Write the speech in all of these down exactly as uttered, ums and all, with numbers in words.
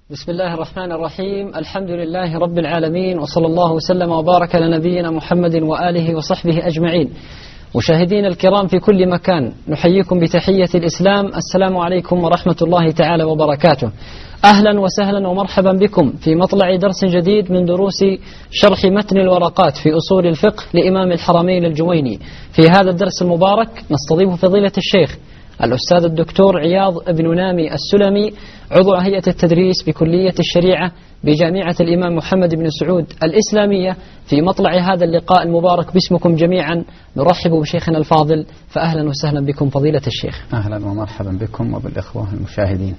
بسم الله الرحمن الرحيم. الحمد لله رب العالمين، وصلى الله وسلم وبارك على نبينا محمد وآله وصحبه أجمعين. مشاهدين الكرام في كل مكان، نحييكم بتحية الإسلام. السلام عليكم ورحمة الله تعالى وبركاته. أهلا وسهلا ومرحبا بكم في مطلع درس جديد من دروس شرح متن الورقات في أصول الفقه لإمام الحرمين الجويني. في هذا الدرس المبارك نستضيف فضيلة الشيخ الأستاذ الدكتور عياض بن نامي السلمي، عضو هيئة التدريس بكلية الشريعة بجامعة الإمام محمد بن سعود الإسلامية. في مطلع هذا اللقاء المبارك باسمكم جميعا نرحب بشيخنا الفاضل، فأهلا وسهلا بكم فضيلة الشيخ. أهلا ومرحبا بكم وبالإخوة المشاهدين.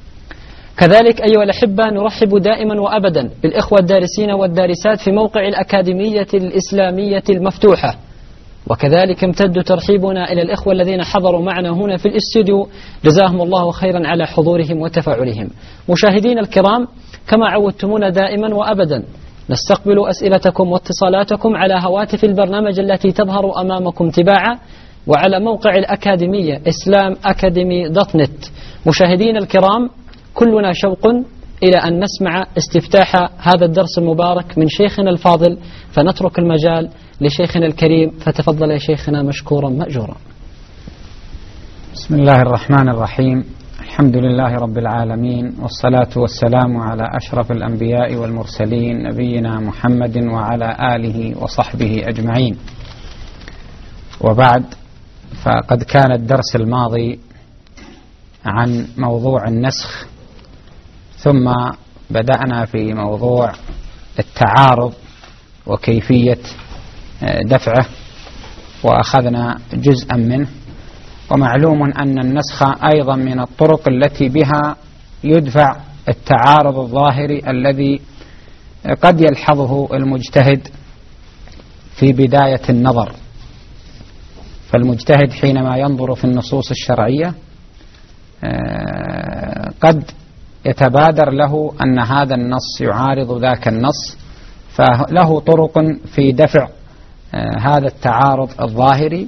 كذلك أيها الأحبة نرحب دائما وأبدا بالإخوة الدارسين والدارسات في موقع الأكاديمية الإسلامية المفتوحة، وكذلك امتد ترحيبنا إلى الإخوة الذين حضروا معنا هنا في الاستوديو، جزاهم الله خيرا على حضورهم وتفاعلهم. مشاهدين الكرام، كما عودتمونا دائما وأبدا نستقبل أسئلتكم واتصالاتكم على هواتف البرنامج التي تظهر أمامكم تباعا، وعلى موقع الأكاديمية إسلام أكاديمي دوت نت. مشاهدين الكرام، كلنا شوق إلى أن نسمع استفتاح هذا الدرس المبارك من شيخنا الفاضل، فنترك المجال لشيخنا الكريم، فتفضل يا شيخنا مشكورا مأجورا. بسم الله الرحمن الرحيم. الحمد لله رب العالمين، والصلاة والسلام على أشرف الأنبياء والمرسلين نبينا محمد وعلى آله وصحبه أجمعين. وبعد، فقد كان الدرس الماضي عن موضوع النسخ، ثم بدأنا في موضوع التعارض وكيفية دفعه، وأخذنا جزءا منه. ومعلوم أن النسخ أيضا من الطرق التي بها يدفع التعارض الظاهري الذي قد يلحظه المجتهد في بداية النظر. فالمجتهد حينما ينظر في النصوص الشرعية قد يتبادر له أن هذا النص يعارض ذاك النص، فله طرق في دفع هذا التعارض الظاهري.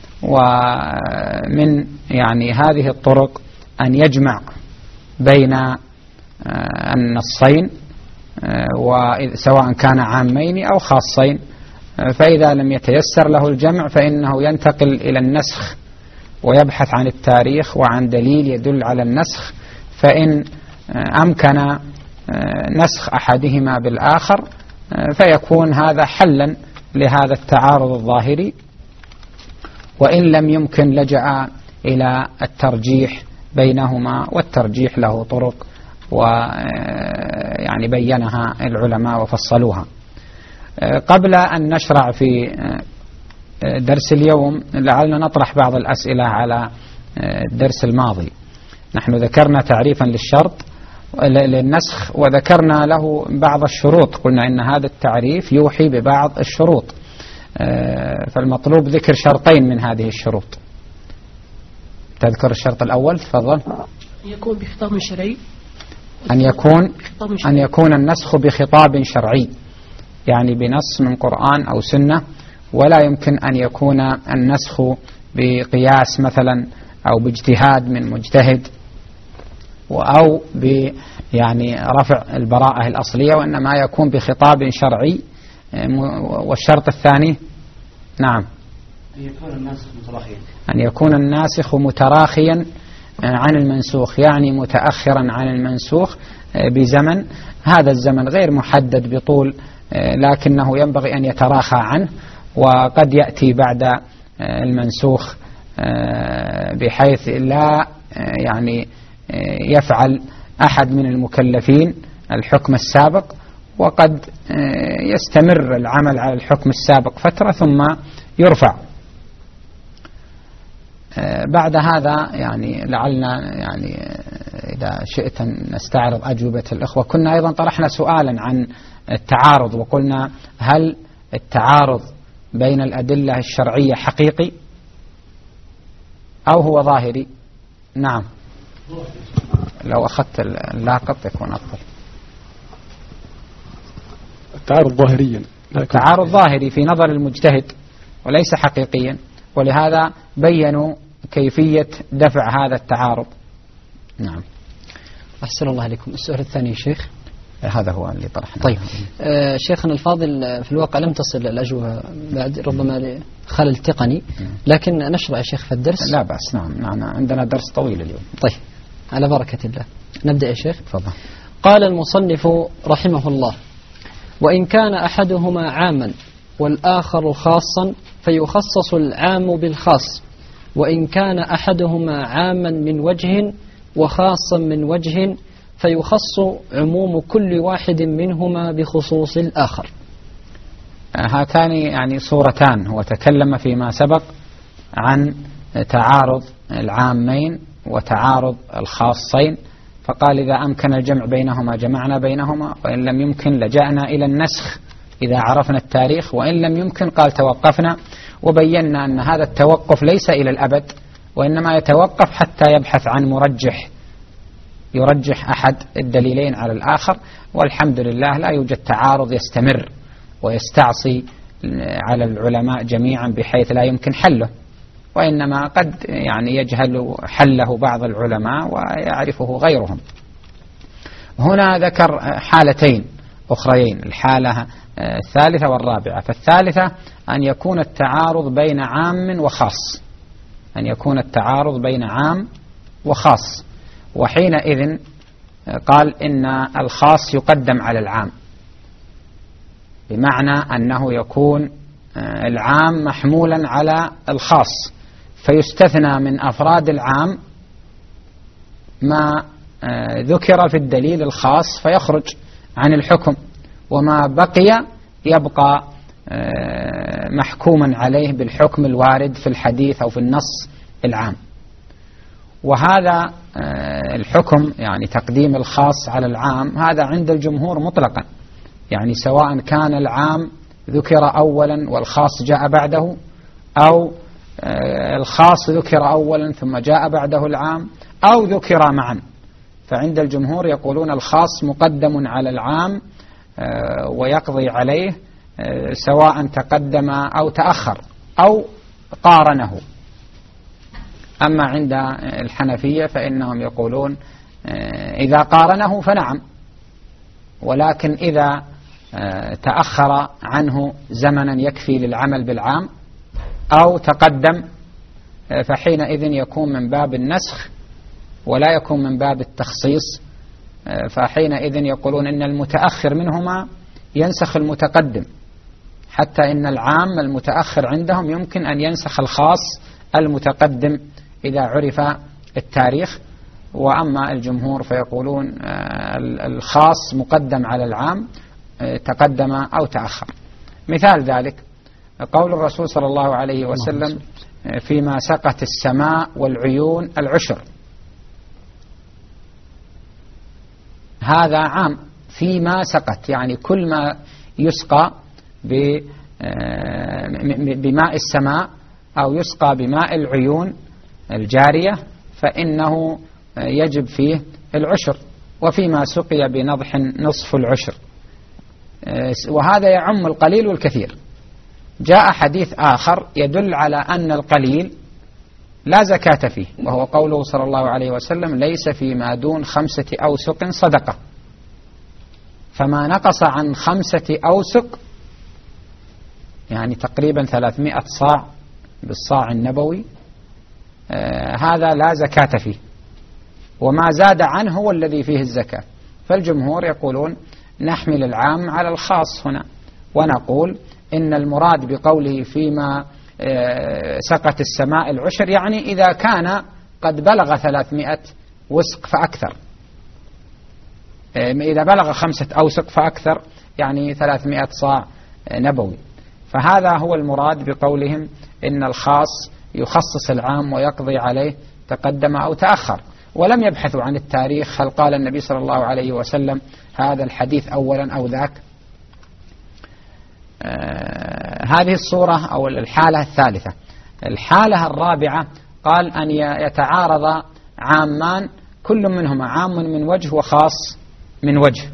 ومن يعني هذه الطرق أن يجمع بين النصين، وسواء كان عامين أو خاصين. فإذا لم يتيسر له الجمع فإنه ينتقل إلى النسخ ويبحث عن التاريخ وعن دليل يدل على النسخ، فإن أمكن نسخ أحدهما بالآخر فيكون هذا حلا لهذا التعارض الظاهري. وإن لم يمكن لجأ إلى الترجيح بينهما، والترجيح له طرق ويعني بينها العلماء وفصلوها. قبل أن نشرع في درس اليوم لعلنا نطرح بعض الأسئلة على الدرس الماضي. نحن ذكرنا تعريفا للشرط للنسخ، وذكرنا له بعض الشروط، قلنا إن هذا التعريف يوحي ببعض الشروط، فالمطلوب ذكر شرطين من هذه الشروط. تذكر الشرط الأول، تفضل. أن يكون بخطاب شرعي. أن يكون أن يكون النسخ بخطاب شرعي، يعني بنص من قرآن أو سنة، ولا يمكن أن يكون النسخ بقياس مثلا أو باجتهاد من مجتهد أو ب يعني رفع البراءة الأصلية، وإنما يكون بخطاب شرعي. والشرط الثاني، نعم، أن يكون الناسخ متراخيا أن يكون الناسخ متراخيا عن المنسوخ، يعني متأخرا عن المنسوخ بزمن. هذا الزمن غير محدد بطول، لكنه ينبغي أن يتراخى عنه، وقد يأتي بعد المنسوخ بحيث لا يعني يفعل أحد من المكلفين الحكم السابق، وقد يستمر العمل على الحكم السابق فترة ثم يرفع. بعد هذا يعني لعلنا يعني إذا شئت نستعرض أجوبة الإخوة. كنا أيضا طرحنا سؤالا عن التعارض، وقلنا هل التعارض بين الأدلة الشرعية حقيقي أو هو ظاهري؟ نعم، لو أخذت اللاقط يكون أفضل. التعارض ظاهريا، التعارض ظاهري في نظر المجتهد وليس حقيقيا، ولهذا بينوا كيفية دفع هذا التعارض. نعم. أحسن الله عليكم. السؤال الثاني شيخ. هذا هو اللي طرحنا. طيب آه شيخنا الفاضل، في الواقع لم تصل الأجوبة بعد ربما لخلل تقني، لكن نشرع يا شيخ في الدرس. لا بأس. نعم نعم عندنا درس طويل اليوم. طيب على بركة الله نبدأ يا شيخ. تفضل. قال المصنف رحمه الله: وإن كان أحدهما عاما والآخر خاصا فيخصص العام بالخاص، وإن كان أحدهما عاما من وجه وخاصا من وجه فيخص عموم كل واحد منهما بخصوص الآخر. هاتان يعني صورتان. هو تكلم فيما سبق عن تعارض العامين وتعارض الخاصين، فقال إذا أمكن الجمع بينهما جمعنا بينهما، وإن لم يمكن لجأنا إلى النسخ إذا عرفنا التاريخ، وإن لم يمكن قال توقفنا، وبينا أن هذا التوقف ليس إلى الأبد، وإنما يتوقف حتى يبحث عن مرجح يرجح أحد الدليلين على الآخر. والحمد لله لا يوجد تعارض يستمر ويستعصي على العلماء جميعا بحيث لا يمكن حله، وإنما قد يعني يجهل حله بعض العلماء ويعرفه غيرهم. هنا ذكر حالتين أخريين، الحالة الثالثة والرابعة. فالثالثة أن يكون التعارض بين عام وخاص، أن يكون التعارض بين عام وخاص، وحينئذ قال إن الخاص يقدم على العام، بمعنى أنه يكون العام محمولا على الخاص، فيستثنى من أفراد العام ما ذكر في الدليل الخاص فيخرج عن الحكم، وما بقي يبقى محكوما عليه بالحكم الوارد في الحديث أو في النص العام. وهذا الحكم يعني تقديم الخاص على العام هذا عند الجمهور مطلقا، يعني سواء كان العام ذكر أولا والخاص جاء بعده، أو الخاص ذكر أولا ثم جاء بعده العام، أو ذكر معا، فعند الجمهور يقولون الخاص مقدم على العام ويقضي عليه سواء تقدم أو تأخر أو قارنه. أما عند الحنفية فإنهم يقولون إذا قارنه فنعم، ولكن إذا تأخر عنه زمنا يكفي للعمل بالعام أو تقدم فحينئذ يكون من باب النسخ ولا يكون من باب التخصيص، فحينئذ يقولون إن المتأخر منهما ينسخ المتقدم، حتى إن العام المتأخر عندهم يمكن أن ينسخ الخاص المتقدم إذا عرف التاريخ. وأما الجمهور فيقولون الخاص مقدم على العام تقدم أو تأخر. مثال ذلك قول الرسول صلى الله عليه وسلم فيما سقت السماء والعيون العشر، هذا عام فيما سقت، يعني كل ما يسقى بماء السماء أو يسقى بماء العيون الجارية فإنه يجب فيه العشر، وفيما سقي بنضح نصف العشر، وهذا يعم القليل والكثير. جاء حديث آخر يدل على أن القليل لا زكاة فيه، وهو قوله صلى الله عليه وسلم ليس فيما دون خمسة أوسق صدقة، فما نقص عن خمسة أوسق يعني تقريبا ثلاثمائة صاع بالصاع النبوي آه هذا لا زكاة فيه، وما زاد عنه هو الذي فيه الزكاة. فالجمهور يقولون نحمل العام على الخاص هنا، ونقول إن المراد بقوله فيما آه سقت السماء العشر يعني إذا كان قد بلغ ثلاثمائة وسق فأكثر، آه إذا بلغ خمسة أوسق فأكثر يعني ثلاثمائة صاع آه نبوي. فهذا هو المراد بقولهم إن الخاص يخصص العام ويقضي عليه تقدم أو تأخر، ولم يبحثوا عن التاريخ هل قال النبي صلى الله عليه وسلم هذا الحديث أولا أو ذاك. آه هذه الصورة أو الحالة الثالثة. الحالة الرابعة قال أن يتعارض عامان كل منهما عام من وجه وخاص من وجه،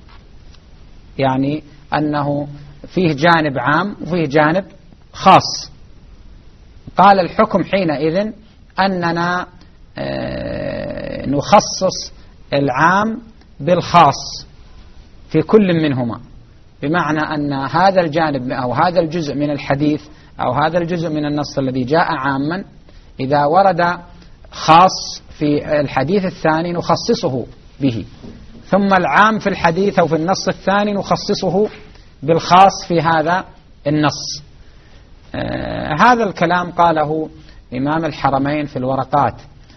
يعني أنه فيه جانب عام وفيه جانب خاص. قال الحكم حينئذ أننا نخصص العام بالخاص في كل منهما، بمعنى أن هذا الجانب أو هذا الجزء من الحديث أو هذا الجزء من النص الذي جاء عاما إذا ورد خاص في الحديث الثاني نخصصه به، ثم العام في الحديث أو في النص الثاني نخصصه بالخاص في هذا النص. آه هذا الكلام قاله إمام الحرمين في الورقات،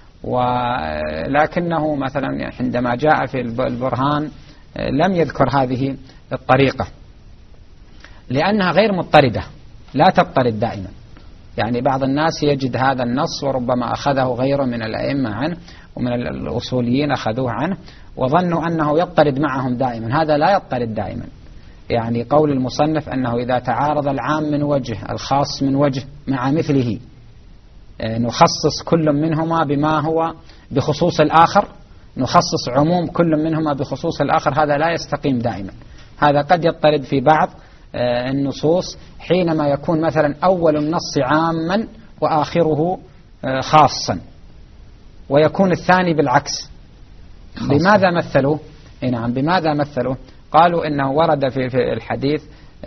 ولكنه مثلا عندما جاء في البرهان آه لم يذكر هذه الطريقة لأنها غير مضطردة، لا تضطرد دائما. يعني بعض الناس يجد هذا النص وربما أخذه غيره من الأئمة عنه ومن الأصوليين أخذوه عنه وظنوا أنه يضطرد معهم دائما، هذا لا يضطرد دائما. يعني قول المصنف أنه إذا تعارض العام من وجه الخاص من وجه مع مثله نخصص كل منهما بما هو بخصوص الآخر، نخصص عموم كل منهما بخصوص الآخر، هذا لا يستقيم دائما. هذا قد يضطرد في بعض النصوص حينما يكون مثلا أول النص عاما وآخره خاصا، ويكون الثاني بالعكس. خاصة. بماذا مثلوا؟ نعم، بماذا مثلوا؟ قالوا إنه ورد في الحديث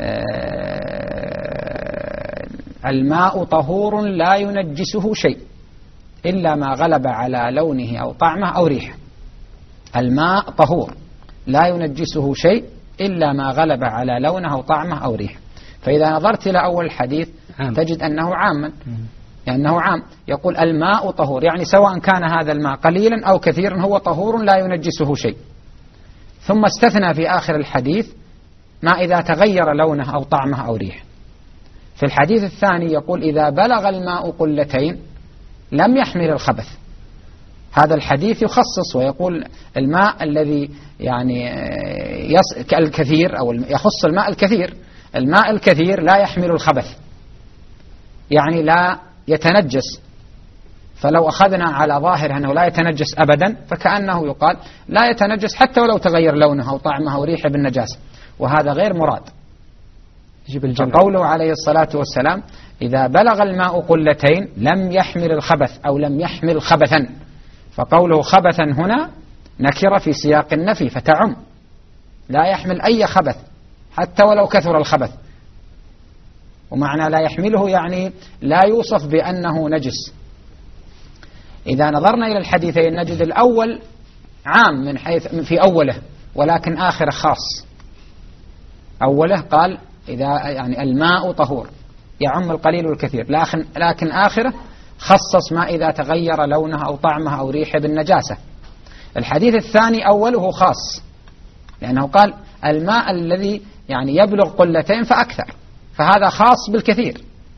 الماء طهور لا ينجسه شيء إلا ما غلب على لونه أو طعمه أو ريحه. الماء طهور لا ينجسه شيء إلا ما غلب على لونه أو طعمه أو ريحه. فإذا نظرت إلى أول الحديث عام. تجد أنه عاما، يعني أنه عام، يقول الماء طهور، يعني سواء كان هذا الماء قليلا أو كثيرا هو طهور لا ينجسه شيء. ثم استثنى في آخر الحديث ما إذا تغير لونه أو طعمه أو ريحه. في الحديث الثاني يقول إذا بلغ الماء قلتين لم يحمل الخبث. هذا الحديث يخصص ويقول الماء الذي يعني الكثير أو يخص الماء الكثير، الماء الكثير لا يحمل الخبث، يعني لا يتنجس. فلو أخذنا على ظاهر أنه لا يتنجس أبدا فكأنه يقال لا يتنجس حتى ولو تغير لونه أو طعمه أو ريحه بالنجاسة، وهذا غير مراد. فقوله عليه الصلاة والسلام إذا بلغ الماء قلتين لم يحمل الخبث أو لم يحمل خبثا، فقوله خبثا هنا نكرة في سياق النفي فتعم، لا يحمل أي خبث حتى ولو كثر الخبث. ومعنى لا يحمله يعني لا يوصف بأنه نجس. إذا نظرنا إلى الحديثين نجد الأول عام من حيث في أوله، ولكن آخره خاص. أوله قال إذا يعني الماء طهور يعم القليل والكثير، لكن لكن آخره خصص ما إذا تغير لونه أو طعمه أو ريحه بالنجاسة. الحديث الثاني أوله خاص لأنه قال الماء الذي يعني يبلغ قلتين فأكثر، فهذا خاص بالكثير.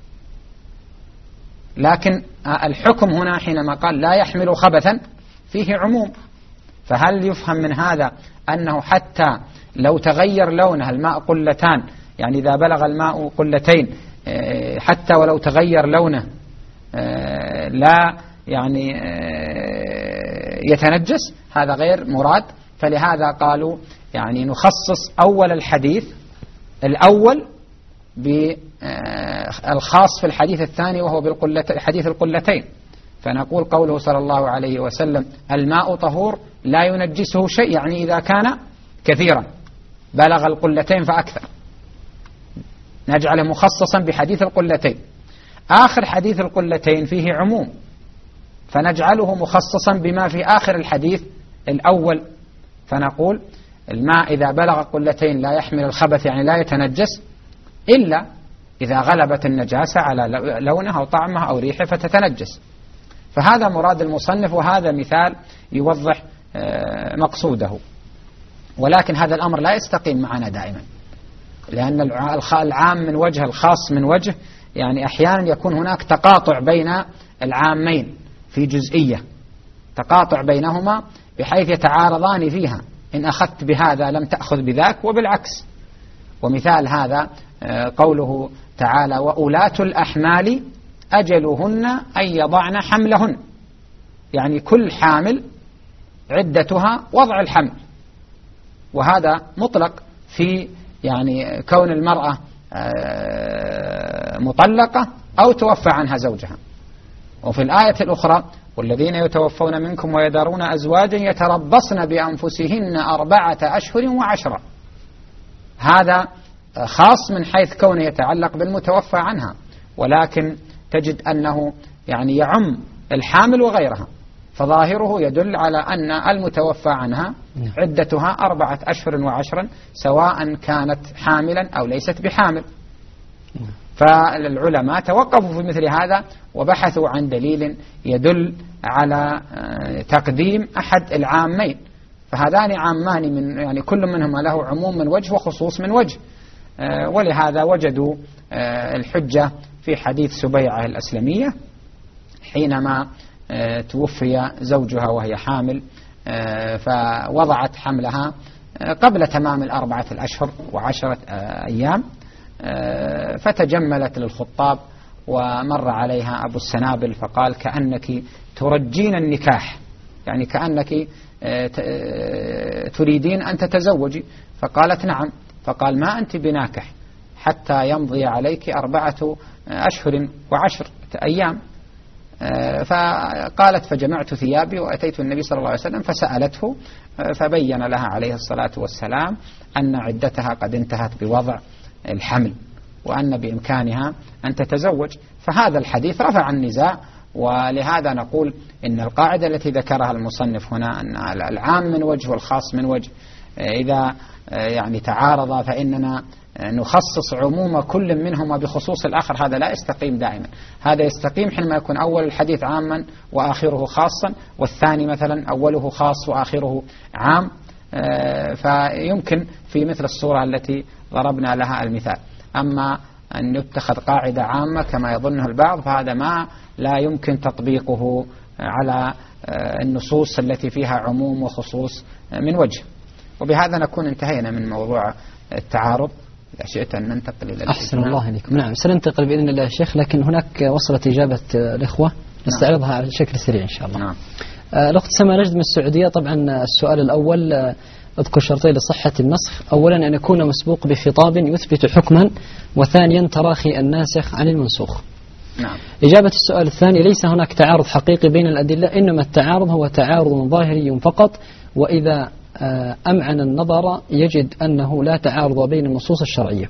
لكن الحكم هنا حينما قال لا يحمل خبثا فيه عموم، فهل يفهم من هذا أنه حتى لو تغير لونه الماء قلتان، يعني إذا بلغ الماء قلتين حتى ولو تغير لونه لا يعني يتنجس؟ هذا غير مراد. فلهذا قالوا يعني نخصص أول الحديث الأول بالخاص في الحديث الثاني وهو بالحديث القلتين. فنقول قوله صلى الله عليه وسلم الماء طهور لا ينجسه شيء، يعني إذا كان كثيرا بلغ القلتين فأكثر، نجعله مخصصا بحديث القلتين. آخر حديث القلتين فيه عموم، فنجعله مخصصا بما في آخر الحديث الأول، فنقول الماء إذا بلغ قلتين لا يحمل الخبث، يعني لا يتنجس إلا إذا غلبت النجاسة على لونه أو طعمه أو ريحه فتتنجس. فهذا مراد المصنف، وهذا مثال يوضح مقصوده. ولكن هذا الأمر لا يستقيم معنا دائما، لأن العام من وجه الخاص من وجه، يعني أحيانا يكون هناك تقاطع بين العامين في جزئية، تقاطع بينهما بحيث يتعارضان فيها، إن أخذت بهذا لم تأخذ بذاك وبالعكس. ومثال هذا قوله تعالى وأولاة الأحمال أجلهن أن يضعن حملهن، يعني كل حامل عدتها وضع الحمل، وهذا مطلق في يعني كون المرأة مطلقة أو توفى عنها زوجها. وفي الآية الأخرى والذين يتوفون منكم ويذرون أزواجا يتربصن بأنفسهن أربعة أشهر وعشرة. هذا خاص من حيث كونه يتعلق بالمتوفى عنها، ولكن تجد أنه يعني يعم الحامل وغيرها، فظاهره يدل على أن المتوفى عنها عدتها أربعة أشهر وعشرا سواء كانت حاملا أو ليست بحامل. فالعلماء توقفوا في مثل هذا وبحثوا عن دليل يدل على تقديم أحد العامين، فهذان عامان من يعني كل منهما له عموم من وجه وخصوص من وجه، ولهذا وجدوا الحجة في حديث سبيعة الأسلمية حينما توفي زوجها وهي حامل، فوضعت حملها قبل تمام الأربعة الأشهر وعشرة أيام، فتجملت للخطاب ومر عليها أبو السنابل فقال كأنك ترجين النكاح، يعني كأنك تريدين أن تتزوجي، فقالت نعم، فقال ما أنت بناكح حتى يمضي عليك أربعة أشهر وعشر أيام. فقالت فجمعت ثيابي وأتيت النبي صلى الله عليه وسلم فسألته فبين لها عليه الصلاة والسلام أن عدتها قد انتهت بوضع الحمل وأن بإمكانها أن تتزوج. فهذا الحديث رفع النزاع، ولهذا نقول إن القاعدة التي ذكرها المصنف هنا أن العام من وجه والخاص من وجه إذا يعني تعارض فإننا نخصص عموم كل منهما بخصوص الآخر، هذا لا يستقيم دائما. هذا يستقيم حينما يكون أول الحديث عاما وآخره خاصا، والثاني مثلا أوله خاص وآخره عام، فيمكن في مثل الصورة التي ضربنا لها المثال. أما أن يتخذ قاعدة عامة كما يظنه البعض فهذا ما لا يمكن تطبيقه على النصوص التي فيها عموم وخصوص من وجه. وبهذا نكون انتهينا من موضوع التعارض. إذا شئت أن ننتقل إلى أحسن الله إليكم. نعم سننتقل بإذن الله يا شيخ، لكن هناك وصلت إجابة الإخوة نستعرضها على شكل سريع إن شاء الله. نعم. الأخت سما نجد من السعودية، طبعا السؤال الأول اذكر شرطين لصحة النسخ، أولا أن يكون مسبوق بخطاب يثبت حكما، وثانيا تراخي الناسخ عن المنسوخ. نعم. إجابة السؤال الثاني ليس هناك تعارض حقيقي بين الأدلة، إنما التعارض هو تعارض ظاهري فقط، وإذا أمعن النظر يجد أنه لا تعارض بين النصوص الشرعية.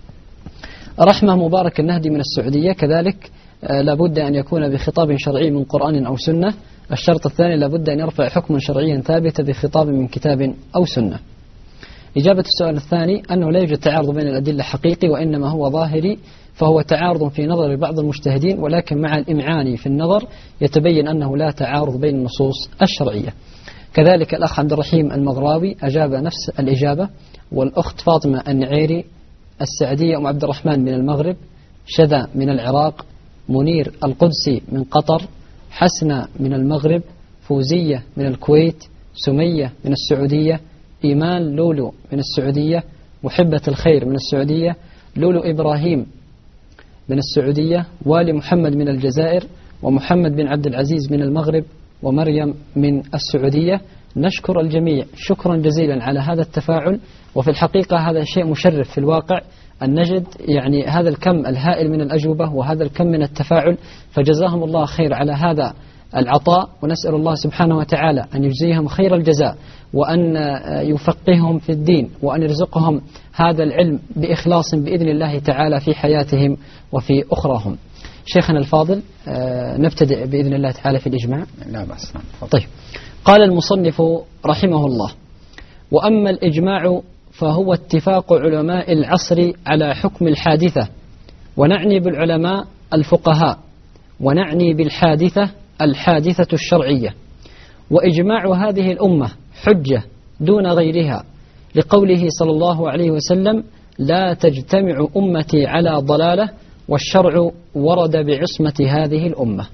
رحمة مبارك النهدي من السعودية كذلك لابد أن يكون بخطاب شرعي من قرآن أو سنة. الشرط الثاني لابد أن يرفع حكما شرعيا ثابتا بخطاب من كتاب أو سنة. إجابة السؤال الثاني أنه لا يوجد تعارض بين الأدلة حقيقي، وإنما هو ظاهري، فهو تعارض في نظر بعض المجتهدين، ولكن مع الإمعان في النظر يتبين أنه لا تعارض بين النصوص الشرعية. كذلك الأخ عبد الرحيم المغراوي أجاب نفس الإجابة، والأخت فاطمة النعيري السعدية أم عبد الرحمن من المغرب، شذا من العراق، منير القدسي من قطر، حسنة من المغرب، فوزية من الكويت، سمية من السعودية، إيمان لولو من السعودية، محبة الخير من السعودية، لولو إبراهيم من السعودية، والي محمد من الجزائر، ومحمد بن عبد العزيز من المغرب، ومريم من السعودية. نشكر الجميع شكرا جزيلا على هذا التفاعل، وفي الحقيقة هذا شيء مشرف في الواقع أن نجد يعني هذا الكم الهائل من الأجوبة وهذا الكم من التفاعل، فجزاهم الله خير على هذا العطاء، ونسأل الله سبحانه وتعالى أن يجزيهم خير الجزاء، وأن يفقههم في الدين، وأن يرزقهم هذا العلم بإخلاص بإذن الله تعالى في حياتهم وفي أخراهم. شيخنا الفاضل نبتدئ بإذن الله تعالى في الإجماع. لا بأس. طيب. قال المصنف رحمه الله: وأما الإجماع فهو اتفاق علماء العصر على حكم الحادثة، ونعني بالعلماء الفقهاء، ونعني بالحادثة الحادثة الشرعية. وإجماع هذه الأمة حجة دون غيرها، لقوله صلى الله عليه وسلم: لا تجتمع أمتي على ضلالة، والشرع ورد بعصمة هذه الأمة.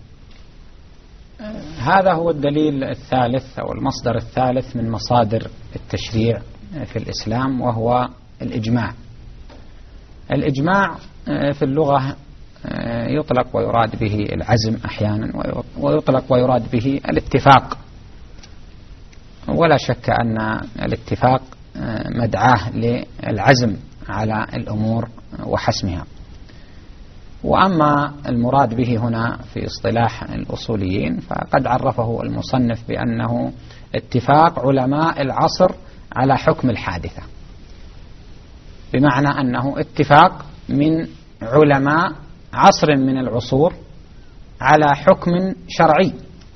هذا هو الدليل الثالث أو المصدر الثالث من مصادر التشريع في الإسلام، وهو الإجماع. الإجماع في اللغة يطلق ويراد به العزم أحيانا، ويطلق ويراد به الاتفاق، ولا شك أن الاتفاق مدعاه للعزم على الأمور وحسمها. وأما المراد به هنا في اصطلاح الأصوليين فقد عرفه المصنف بأنه اتفاق علماء العصر على حكم الحادثة، بمعنى أنه اتفاق من علماء عصر من العصور على حكم شرعي،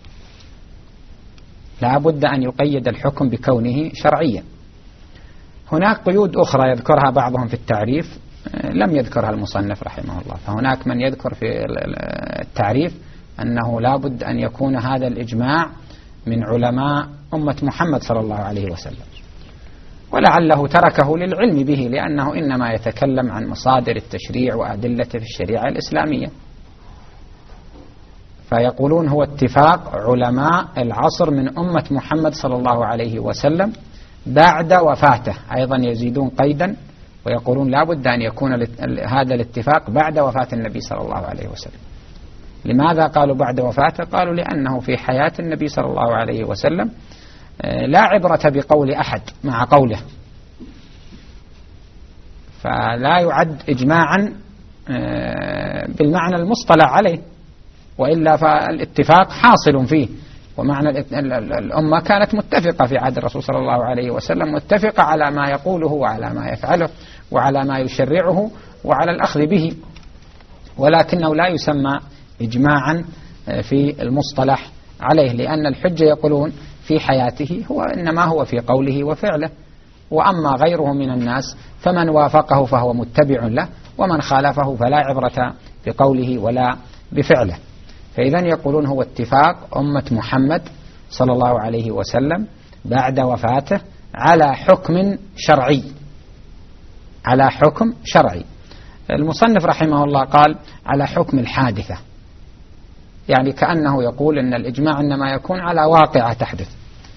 لا بد أن يقيد الحكم بكونه شرعيا. هناك قيود أخرى يذكرها بعضهم في التعريف لم يذكرها المصنف رحمه الله، فهناك من يذكر في التعريف أنه لا بد أن يكون هذا الإجماع من علماء أمة محمد صلى الله عليه وسلم، ولعله تركه للعلم به لأنه إنما يتكلم عن مصادر التشريع وأدلته في الشريعة الإسلامية. فيقولون هو اتفاق علماء العصر من أمة محمد صلى الله عليه وسلم بعد وفاته، أيضا يزيدون قيدا ويقولون لا بد أن يكون هذا الاتفاق بعد وفاة النبي صلى الله عليه وسلم. لماذا قالوا بعد وفاته؟ قالوا لأنه في حياة النبي صلى الله عليه وسلم لا عبرة بقول أحد مع قوله، فلا يعد إجماعا بالمعنى المصطلح عليه، وإلا فالاتفاق حاصل فيه. ومعنى الأمة كانت متفقة في عهد الرسول صلى الله عليه وسلم، متفقة على ما يقوله وعلى ما يفعله وعلى ما يشرعه وعلى الأخذ به، ولكنه لا يسمى إجماعا في المصطلح عليه، لأن الحجة يقولون في حياته هو إنما هو في قوله وفعله، وأما غيره من الناس فمن وافقه فهو متبع له، ومن خالفه فلا عبرة بقوله ولا بفعله. فإذا يقولون هو اتفاق أمة محمد صلى الله عليه وسلم بعد وفاته على حكم شرعي، على حكم شرعي. المصنف رحمه الله قال على حكم الحادثة، يعني كأنه يقول أن الإجماع إنما يكون على واقعة تحدث.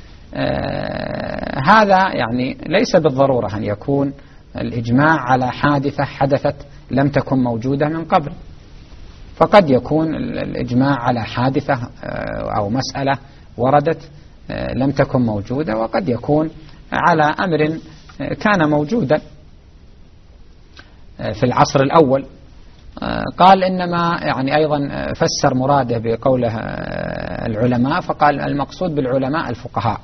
آه هذا يعني ليس بالضرورة أن يكون الإجماع على حادثة حدثت لم تكن موجودة من قبل، فقد يكون الإجماع على حادثة أو مسألة وردت لم تكن موجودة، وقد يكون على أمر كان موجودا في العصر الأول. قال إنما يعني أيضا فسر مراده بقوله العلماء، فقال المقصود بالعلماء الفقهاء،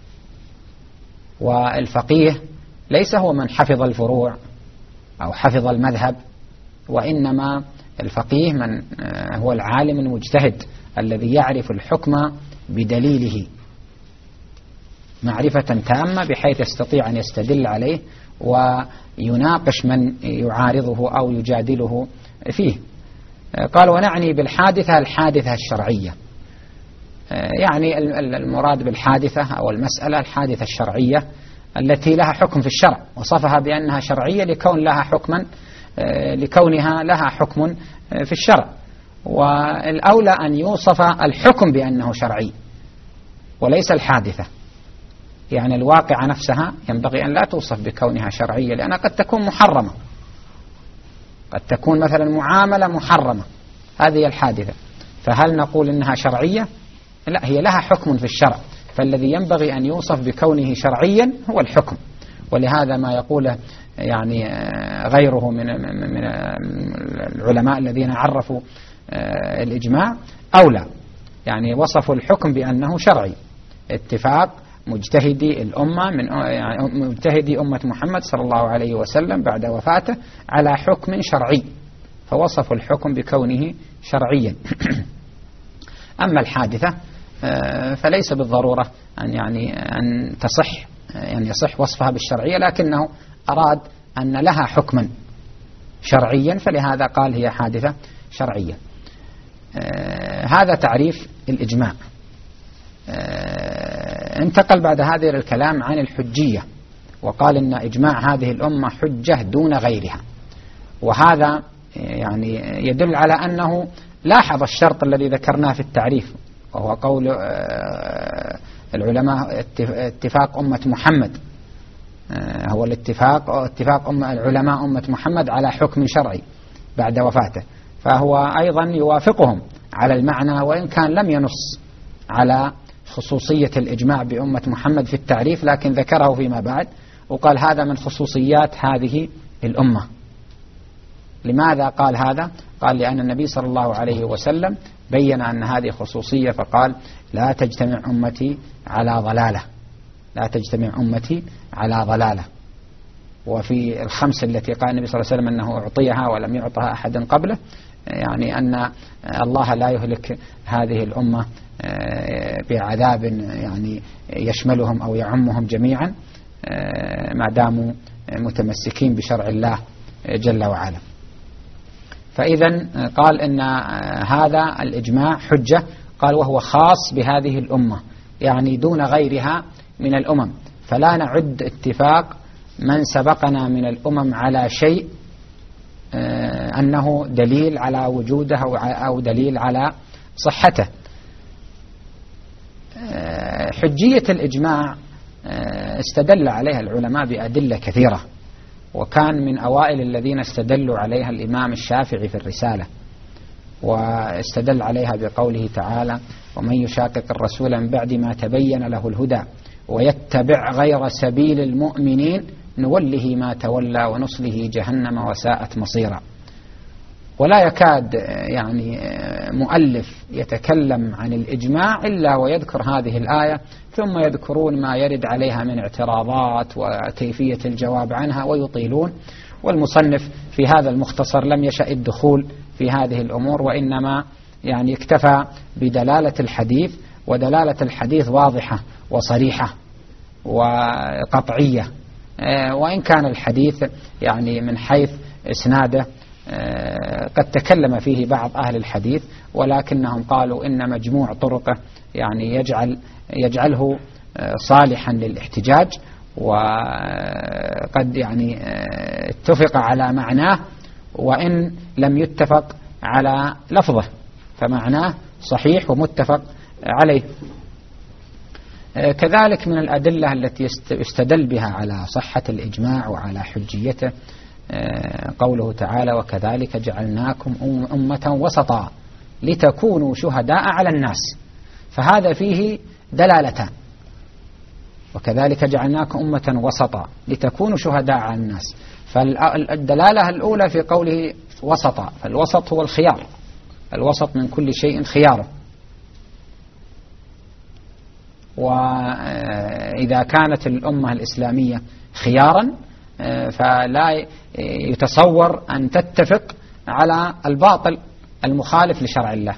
والفقيه ليس هو من حفظ الفروع أو حفظ المذهب، وإنما الفقيه من هو العالم المجتهد الذي يعرف الحكم بدليله معرفة تامة بحيث يستطيع أن يستدل عليه ويناقش من يعارضه أو يجادله فيه. قال ونعني بالحادثة الحادثة الشرعية، يعني المراد بالحادثة أو المسألة الحادثة الشرعية التي لها حكم في الشرع، وصفها بأنها شرعية لكون لها حكما لكونها لها حكم في الشرع، والأولى أن يوصف الحكم بأنه شرعي وليس الحادثة. يعني الواقعة نفسها ينبغي أن لا توصف بكونها شرعية، لأنها قد تكون محرمة، قد تكون مثلا معاملة محرمة، هذه الحادثة، فهل نقول إنها شرعية؟ لا، هي لها حكم في الشرع، فالذي ينبغي أن يوصف بكونه شرعيا هو الحكم. ولهذا ما يقوله يعني غيره من من العلماء الذين عرفوا الإجماع أولى، يعني وصفوا الحكم بأنه شرعي، اتفاق مجتهدي الأمة من يعني مجتهدي أمة محمد صلى الله عليه وسلم بعد وفاته على حكم شرعي، فوصفوا الحكم بكونه شرعيا. أما الحادثة فليس بالضرورة أن يعني أن تصح يعني يصح وصفها بالشرعية، لكنه أراد أن لها حكما شرعيا، فلهذا قال هي حادثة شرعية. آه هذا تعريف الإجماع. آه انتقل بعد هذا إلى الكلام عن الحجية، وقال إن إجماع هذه الأمة حجة دون غيرها، وهذا يعني يدل على أنه لاحظ الشرط الذي ذكرناه في التعريف، وهو قول آه العلماء اتفاق أمة محمد، هو الاتفاق اتفاق أم العلماء أمة محمد على حكم شرعي بعد وفاته، فهو أيضا يوافقهم على المعنى، وإن كان لم ينص على خصوصية الإجماع بأمة محمد في التعريف، لكن ذكره فيما بعد وقال هذا من خصوصيات هذه الأمة. لماذا قال هذا؟ قال لأن النبي صلى الله عليه وسلم بين أن هذه خصوصية فقال لا تجتمع أمتي على ضلالة، لا تجتمع أمتي على ضلالة. وفي الخمس التي قال النبي صلى الله عليه وسلم أنه أعطيها ولم يعطها أحد قبله، يعني أن الله لا يهلك هذه الأمة بعذاب يعني يشملهم أو يعمهم جميعا ما داموا متمسكين بشرع الله جل وعلا. فإذا قال إن هذا الإجماع حجة، قال وهو خاص بهذه الأمة يعني دون غيرها من الأمم، فلا نعد اتفاق من سبقنا من الأمم على شيء أنه دليل على وجوده أو دليل على صحته. حجية الإجماع استدل عليها العلماء بأدلة كثيرة، وكان من أوائل الذين استدلوا عليها الإمام الشافعي في الرسالة، واستدل عليها بقوله تعالى ومن يشاقق الرسول من بعد ما تبين له الهدى ويتبع غير سبيل المؤمنين نوله ما تولى ونصله جهنم وساءت مصيرا. ولا يكاد يعني مؤلف يتكلم عن الإجماع إلا ويذكر هذه الآية، ثم يذكرون ما يرد عليها من اعتراضات وكيفية الجواب عنها ويطيلون. والمصنف في هذا المختصر لم يشأ الدخول في هذه الأمور، وإنما يعني اكتفى بدلالة الحديث، ودلالة الحديث واضحة وصريحة وقطعية، وإن كان الحديث يعني من حيث إسناده قد تكلم فيه بعض أهل الحديث، ولكنهم قالوا إن مجموع طرقه يعني يجعل يجعله صالحا للاحتجاج، وقد يعني اتفق على معناه وإن لم يتفق على لفظه، فمعناه صحيح ومتفق عليه. كذلك من الأدلة التي يستدل بها على صحة الإجماع وعلى حجيته قوله تعالى وكذلك جعلناكم أمة وسطا لتكونوا شهداء على الناس، فهذا فيه دلالتان، وكذلك جعلناكم أمة وسطا لتكونوا شهداء على الناس. فالدلالة الأولى في قوله وسطا، فالوسط هو الخيار، الوسط من كل شيء خياره، وإذا كانت الأمة الإسلامية خيارا فلا يتصور أن تتفق على الباطل المخالف لشرع الله.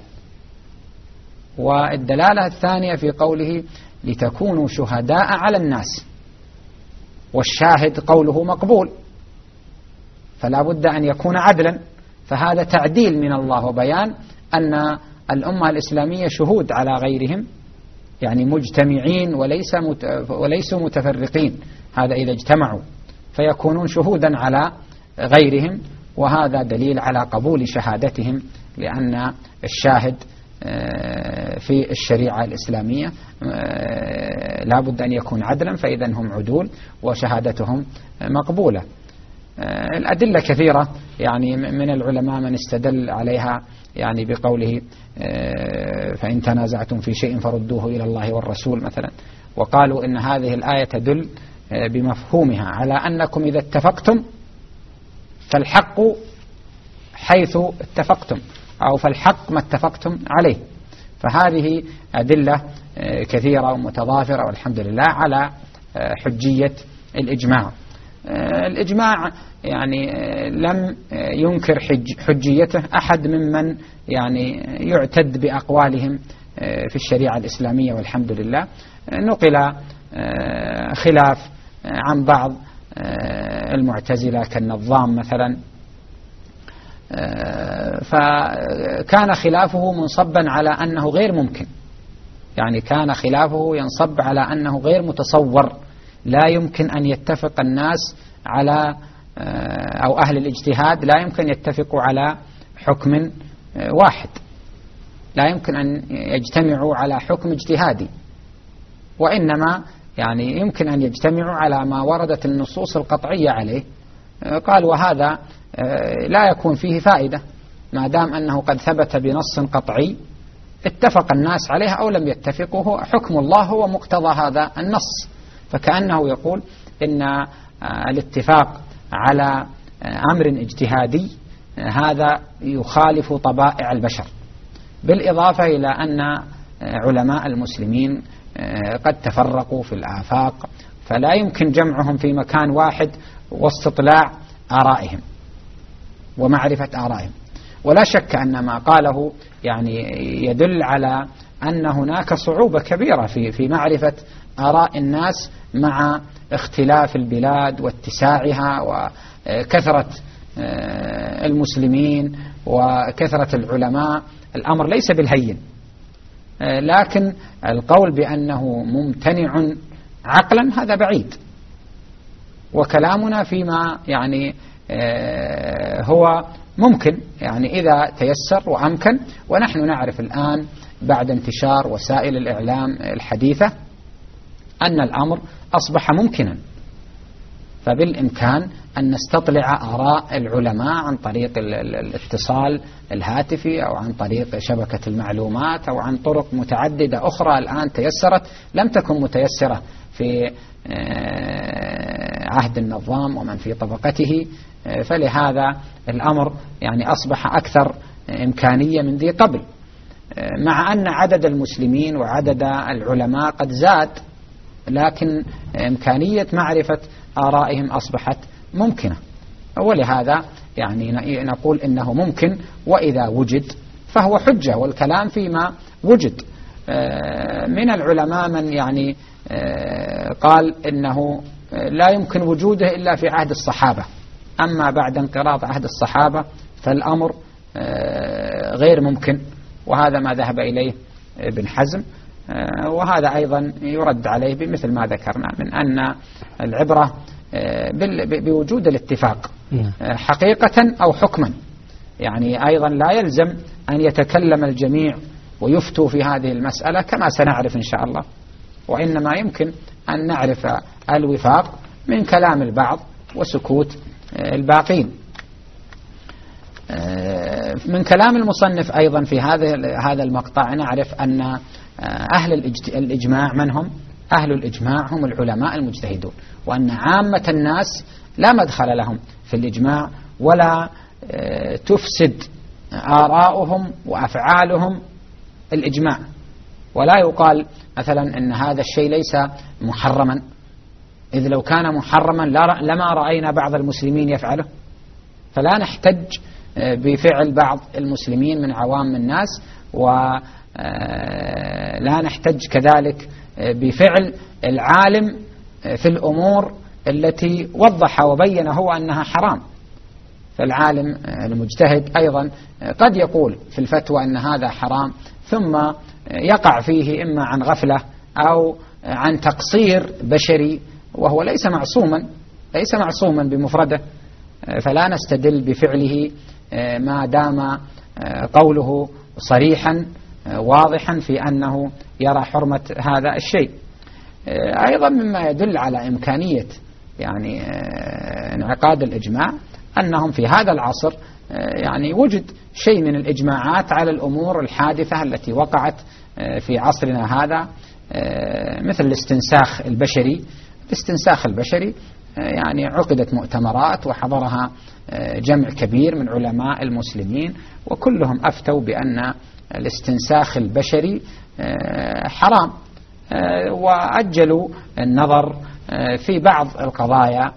والدلالة الثانية في قوله لتكونوا شهداء على الناس، والشاهد قوله مقبول، فلا بد أن يكون عدلا، فهذا تعديل من الله وبيان أن الأمة الإسلامية شهود على غيرهم، يعني مجتمعين وليس مت... وليسوا متفرقين، هذا إذا اجتمعوا فيكونون شهودا على غيرهم، وهذا دليل على قبول شهادتهم، لأن الشاهد في الشريعة الإسلامية لا بد أن يكون عدلا، فإذا هم عدول وشهادتهم مقبولة. الأدلة كثيرة، يعني من العلماء من استدل عليها يعني بقوله فإن تنازعتم في شيء فردوه إلى الله والرسول مثلا، وقالوا إن هذه الآية تدل بمفهومها على أنكم إذا اتفقتم فالحق حيث اتفقتم، أو فالحق ما اتفقتم عليه. فهذه أدلة كثيرة ومتضافرة والحمد لله على حجية الإجماع. الإجماع يعني لم ينكر حج حجيته أحد ممن يعني يعتد بأقوالهم في الشريعة الإسلامية والحمد لله. نقل خلاف عن بعض المعتزلة كالنظام مثلا، فكان خلافه منصبا على أنه غير ممكن، يعني كان خلافه ينصب على أنه غير متصور، لا يمكن أن يتفق الناس على أو أهل الاجتهاد لا يمكن يتفقوا على حكم واحد، لا يمكن أن يجتمعوا على حكم اجتهادي، وإنما يعني يمكن أن يجتمعوا على ما وردت النصوص القطعية عليه. قال وهذا لا يكون فيه فائدة ما دام أنه قد ثبت بنص قطعي اتفق الناس عليه أو لم يتفقوا، حكم الله هو مقتضى هذا النص. فكأنه يقول إن الاتفاق على أمر اجتهادي هذا يخالف طبائع البشر، بالإضافة إلى أن علماء المسلمين قد تفرقوا في الآفاق، فلا يمكن جمعهم في مكان واحد واستطلاع آرائهم ومعرفة آرائهم. ولا شك أن ما قاله يعني يدل على أن هناك صعوبة كبيرة في في معرفة آراء الناس مع اختلاف البلاد واتساعها وكثرة المسلمين وكثرة العلماء. الأمر ليس بالهين، لكن القول بأنه ممتنع عقلا هذا بعيد، وكلامنا فيما يعني هو ممكن يعني إذا تيسر وأمكن. ونحن نعرف الآن بعد انتشار وسائل الإعلام الحديثة أن الأمر أصبح ممكنا، فبالإمكان أن نستطلع آراء العلماء عن طريق الاتصال الهاتفي أو عن طريق شبكة المعلومات أو عن طرق متعددة أخرى الآن تيسرت لم تكن متيسرة في عهد النظام ومن في طبقته. فلهذا الأمر يعني أصبح أكثر إمكانية من ذي قبل، مع أن عدد المسلمين وعدد العلماء قد زاد، لكن إمكانية معرفة آرائهم أصبحت ممكنة. ولهذا يعني نقول إنه ممكن، وإذا وجد فهو حجة، والكلام فيما وجد. من العلماء من يعني قال إنه لا يمكن وجوده إلا في عهد الصحابة، أما بعد انقراض عهد الصحابة فالأمر غير ممكن، وهذا ما ذهب إليه ابن حزم. وهذا أيضا يرد عليه بمثل ما ذكرنا من أن العبرة بوجود الاتفاق حقيقة أو حكما، يعني أيضا لا يلزم أن يتكلم الجميع ويفتوا في هذه المسألة كما سنعرف إن شاء الله، وإنما يمكن أن نعرف الوفاق من كلام البعض وسكوت الباقين. من كلام المصنف أيضا في هذا هذا المقطع نعرف أن أهل الإجماع من هم؟ أهل الإجماع هم العلماء المجتهدون، وأن عامة الناس لا مدخل لهم في الإجماع ولا تفسد آراؤهم وأفعالهم الإجماع. ولا يقال مثلا أن هذا الشيء ليس محرما، إذ لو كان محرما لما رأينا بعض المسلمين يفعله. فلا نحتج بفعل بعض المسلمين من عوام الناس، ولا نحتج كذلك بفعل العالم في الأمور التي وضح وبين هو أنها حرام. فالعالم المجتهد أيضا قد يقول في الفتوى أن هذا حرام، ثم يقع فيه إما عن غفلة أو عن تقصير بشري، وهو ليس معصوما ليس معصوما بمفرده. فلا نستدل بفعله ما دام قوله صريحا واضحا في أنه يرى حرمة هذا الشيء. أيضا مما يدل على إمكانية يعني انعقاد الإجماع أنهم في هذا العصر يعني وجد شيء من الإجماعات على الأمور الحادثة التي وقعت في عصرنا هذا، مثل الاستنساخ البشري. الاستنساخ البشري يعني عقدت مؤتمرات وحضرها جمع كبير من علماء المسلمين، وكلهم أفتوا بأن الاستنساخ البشري حرام، وأجلوا النظر في بعض القضايا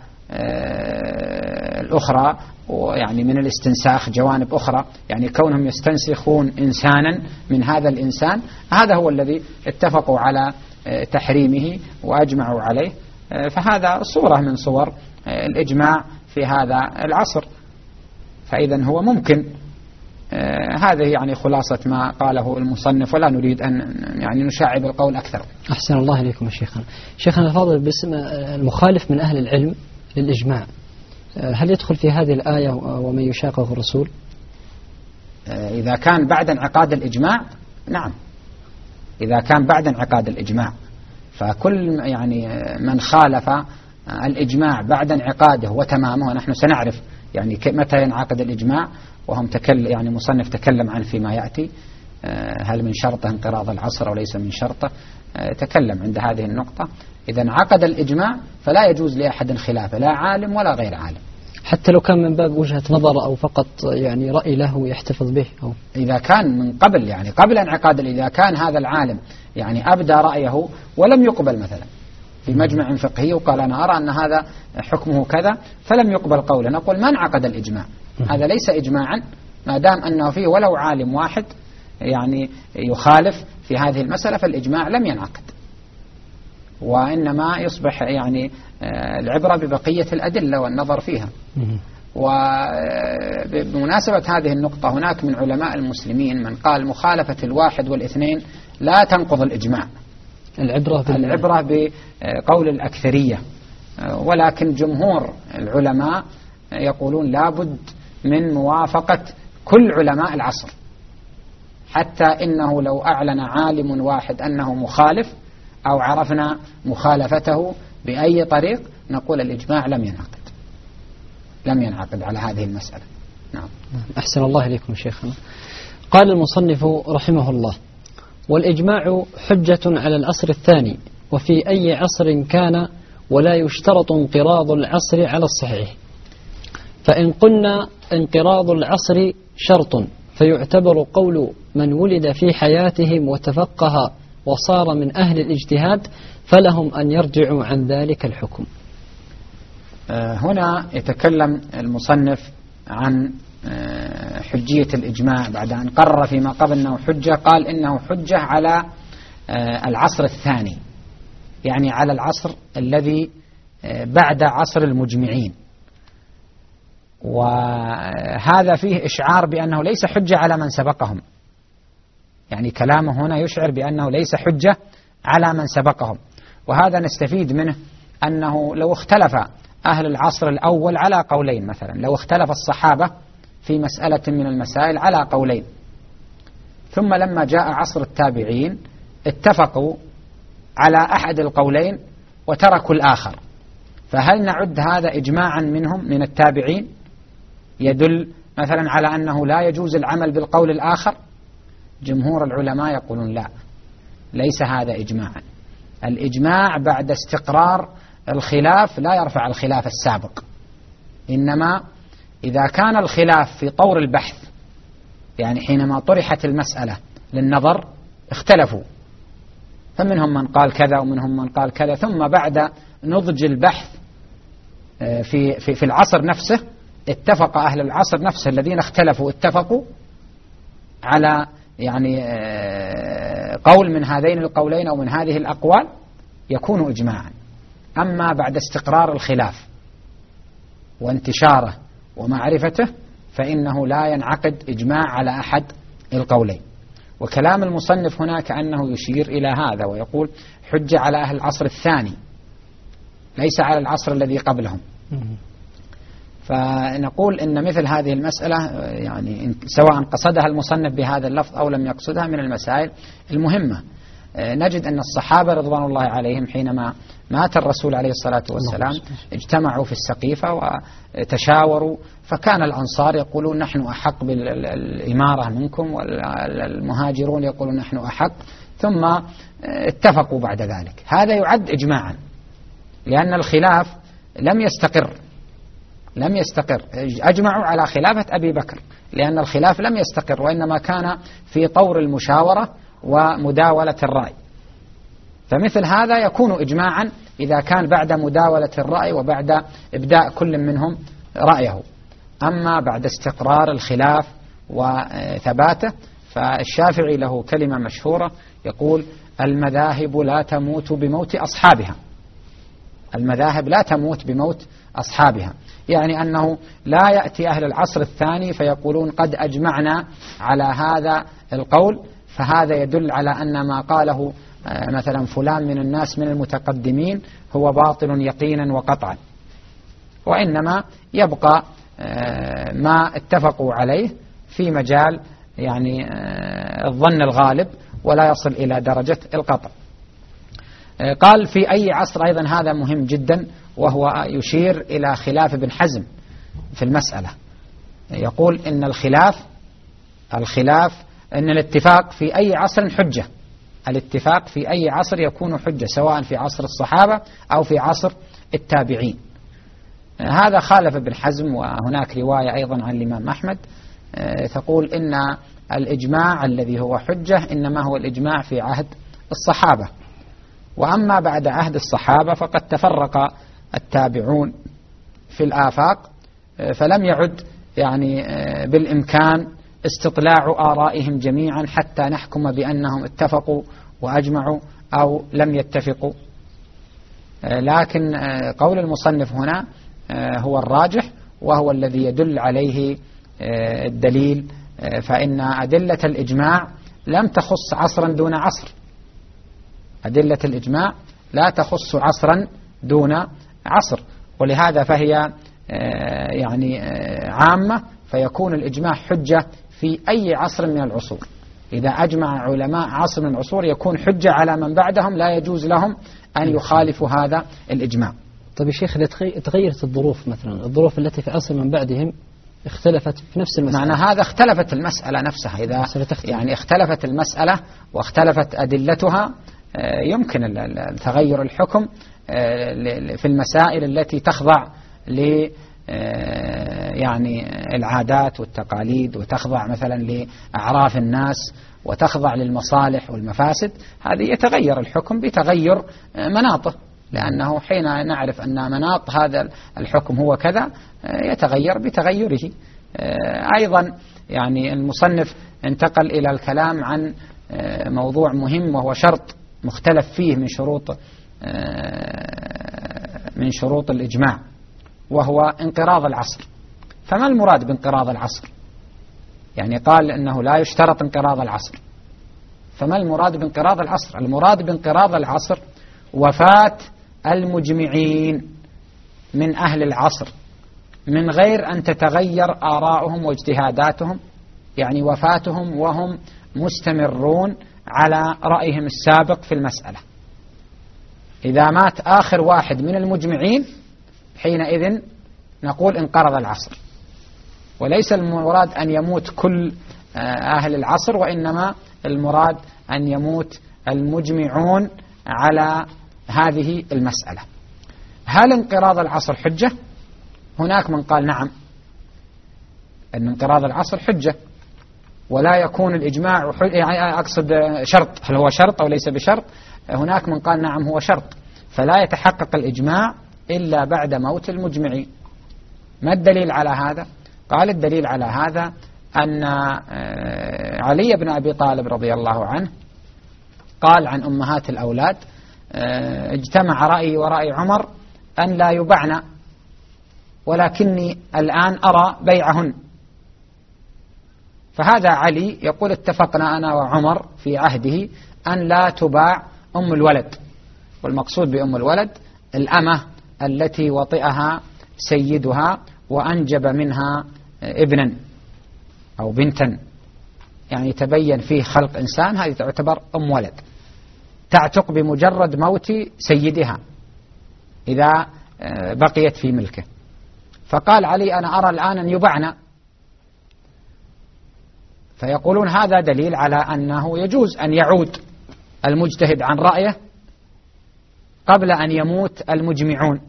الأخرى، ويعني من الاستنساخ جوانب أخرى، يعني كونهم يستنسخون إنسانا من هذا الإنسان، هذا هو الذي اتفقوا على تحريمه وأجمعوا عليه. فهذا صورة من صور الإجماع في هذا العصر، فإذا هو ممكن. هذه يعني خلاصة ما قاله المصنف، ولا نريد أن يعني نشاعب القول أكثر. أحسن الله إليكم شيخنا. شيخنا الفاضل، باسم المخالف من أهل العلم للإجماع، هل يدخل في هذه الآية ومن يشاقق الرسول؟ إذا كان بعد انعقاد الإجماع نعم، إذا كان بعد انعقاد الإجماع، فكل يعني من خالف الإجماع بعد انعقاده وتمامه، ونحن سنعرف يعني متى ينعقد الإجماع، وهم تكلم يعني مصنف تكلم عن فيما يأتي، هل من شرطه انقراض العصر أو ليس من شرطه، تكلم عند هذه النقطة. إذا انعقد الإجماع فلا يجوز لأحد خلافه، لا عالم ولا غير عالم. حتى لو كان من باب وجهة نظر أو فقط يعني رأي له يحتفظ به أو إذا كان من قبل يعني قبل انعقاد، إذا كان هذا العالم يعني أبدى رأيه ولم يقبل مثلا في مجمع فقهي وقال أنا أرى أن هذا حكمه كذا فلم يقبل قوله، نقول ما انعقد الإجماع، هذا ليس إجماعا ما دام أنه فيه ولو عالم واحد يعني يخالف في هذه المسألة، فالإجماع لم ينعقد، وإنما يصبح يعني العبرة ببقية الأدلة والنظر فيها. وبمناسبة هذه النقطة هناك من علماء المسلمين من قال مخالفة الواحد والاثنين لا تنقض الإجماع، العبرة, العبرة بقول الأكثرية، ولكن جمهور العلماء يقولون لابد من موافقة كل علماء العصر، حتى إنه لو أعلن عالم واحد أنه مخالف أو عرفنا مخالفته بأي طريق نقول الإجماع لم ينعقد لم ينعقد على هذه المسألة. نعم. أحسن الله إليكم شيخنا. قال المصنف رحمه الله: والإجماع حجة على العصر الثاني وفي أي عصر كان، ولا يشترط انقراض العصر على الصحيح، فإن قلنا انقراض العصر شرط فيعتبر قول من ولد في حياتهم وتفقه وصار من أهل الاجتهاد فلهم أن يرجعوا عن ذلك الحكم. هنا يتكلم المصنف عن حجية الإجماع بعد أن قرر فيما قبل أنه حجة، قال إنه حجة على العصر الثاني، يعني على العصر الذي بعد عصر المجمعين، وهذا فيه إشعار بأنه ليس حجة على من سبقهم، يعني كلامه هنا يشعر بأنه ليس حجة على من سبقهم. وهذا نستفيد منه أنه لو اختلف أهل العصر الأول على قولين، مثلا لو اختلف الصحابة في مسألة من المسائل على قولين، ثم لما جاء عصر التابعين اتفقوا على أحد القولين وتركوا الآخر، فهل نعد هذا إجماعا منهم من التابعين يدل مثلا على أنه لا يجوز العمل بالقول الآخر؟ جمهور العلماء يقولون لا، ليس هذا إجماعا. الإجماع بعد استقرار الخلاف لا يرفع الخلاف السابق، إنما إذا كان الخلاف في طور البحث، يعني حينما طرحت المسألة للنظر اختلفوا، فمنهم من قال كذا ومنهم من قال كذا، ثم بعد نضج البحث في, في, في العصر نفسه اتفق أهل العصر نفسه الذين اختلفوا اتفقوا على يعني قول من هذين القولين أو من هذه الأقوال يكون إجماعا. أما بعد استقرار الخلاف وانتشاره ومعرفته فإنه لا ينعقد إجماع على أحد القولين. وكلام المصنف هنا كأنه يشير إلى هذا ويقول حجة على أهل العصر الثاني ليس على العصر الذي قبلهم. فنقول إن مثل هذه المسألة يعني سواء قصدها المصنف بهذا اللفظ أو لم يقصدها من المسائل المهمة. نجد أن الصحابة رضوان الله عليهم حينما مات الرسول عليه الصلاة والسلام اجتمعوا في السقيفة وتشاوروا، فكان الأنصار يقولون نحن أحق بالإمارة منكم والمهاجرون يقولون نحن أحق، ثم اتفقوا بعد ذلك. هذا يعد إجماعا لأن الخلاف لم يستقر لم يستقر أجمعوا على خلافة أبي بكر لأن الخلاف لم يستقر، وإنما كان في طور المشاورة ومداولة الرأي. فمثل هذا يكون إجماعا إذا كان بعد مداولة الرأي وبعد إبداء كل منهم رأيه. أما بعد استقرار الخلاف وثباته فالشافعي له كلمة مشهورة يقول المذاهب لا تموت بموت أصحابها. المذاهب لا تموت بموت أصحابها، يعني أنه لا يأتي أهل العصر الثاني فيقولون قد أجمعنا على هذا القول، فهذا يدل على أن ما قاله مثلا فلان من الناس من المتقدمين هو باطل يقينا وقطعا، وإنما يبقى ما اتفقوا عليه في مجال يعني الظن الغالب ولا يصل إلى درجة القطع. قال في أي عصر، أيضا هذا مهم جدا وهو يشير إلى خلاف ابن حزم في المسألة. يقول إن الخلاف الخلاف أن الاتفاق في أي عصر حجة، الاتفاق في أي عصر يكون حجة سواء في عصر الصحابة أو في عصر التابعين. هذا خالف ابن حزم. وهناك رواية أيضا عن الإمام أحمد تقول إن الإجماع الذي هو حجة إنما هو الإجماع في عهد الصحابة، وأما بعد عهد الصحابة فقد تفرق التابعون في الآفاق، فلم يعد يعني بالإمكان استطلاع آرائهم جميعا حتى نحكم بأنهم اتفقوا وأجمعوا أو لم يتفقوا. لكن قول المصنف هنا هو الراجح وهو الذي يدل عليه الدليل، فإن أدلة الإجماع لم تخص عصرا دون عصر، أدلة الإجماع لا تخص عصرا دون عصر، ولهذا فهي يعني عامة، فيكون الإجماع حجة في أي عصر من العصور. إذا أجمع علماء عصر من العصور يكون حجة على من بعدهم، لا يجوز لهم أن يخالفوا هذا الإجماع. طيب يا شيخ، إذا تغيرت الظروف، مثلا الظروف التي في عصر من بعدهم اختلفت في نفس المسألة، معنى هذا اختلفت المسألة نفسها. إذا يعني اختلفت المسألة واختلفت أدلتها يمكن تغير الحكم في المسائل التي تخضع ل يعني العادات والتقاليد، وتخضع مثلا لأعراف الناس، وتخضع للمصالح والمفاسد. هذه يتغير الحكم بتغير مناطه، لأنه حين نعرف أن مناط هذا الحكم هو كذا يتغير بتغيره. أيضا يعني المصنف انتقل إلى الكلام عن موضوع مهم، وهو شرط مختلف فيه من شروط من شروط الإجماع، وهو انقراض العصر. فما المراد بانقراض العصر؟ يعني قال إنه لا يشترط انقراض العصر، فما المراد بانقراض العصر؟ المراد بانقراض العصر وفاة المجمعين من أهل العصر من غير أن تتغير آراؤهم واجتهاداتهم، يعني وفاتهم وهم مستمرون على رأيهم السابق في المسألة. إذا مات آخر واحد من المجمعين حينئذ نقول انقرض العصر، وليس المراد أن يموت كل أهل العصر، وإنما المراد أن يموت المجمعون على هذه المسألة. هل انقراض العصر حجة؟ هناك من قال نعم، أن انقراض العصر حجة ولا يكون الإجماع حجة، يعني أقصد شرط، هل هو شرط أو ليس بشرط؟ هناك من قال نعم هو شرط، فلا يتحقق الإجماع إلا بعد موت المجمعين. ما الدليل على هذا؟ قال الدليل على هذا أن علي بن أبي طالب رضي الله عنه قال عن أمهات الأولاد اجتمع رأيي ورأي عمر أن لا يبعن، ولكني الآن أرى بيعهن. فهذا علي يقول اتفقنا أنا وعمر في عهده أن لا تباع أم الولد، والمقصود بأم الولد الأمة التي وطئها سيدها وأنجب منها ابنا أو بنتا، يعني تبين فيه خلق إنسان، هذه تعتبر أم ولد، تعتق بمجرد موت سيدها إذا بقيت في ملكه. فقال علي أنا أرى الآن أن يبعن، فيقولون هذا دليل على أنه يجوز أن يعود المجتهد عن رأيه قبل أن يموت المجمعون،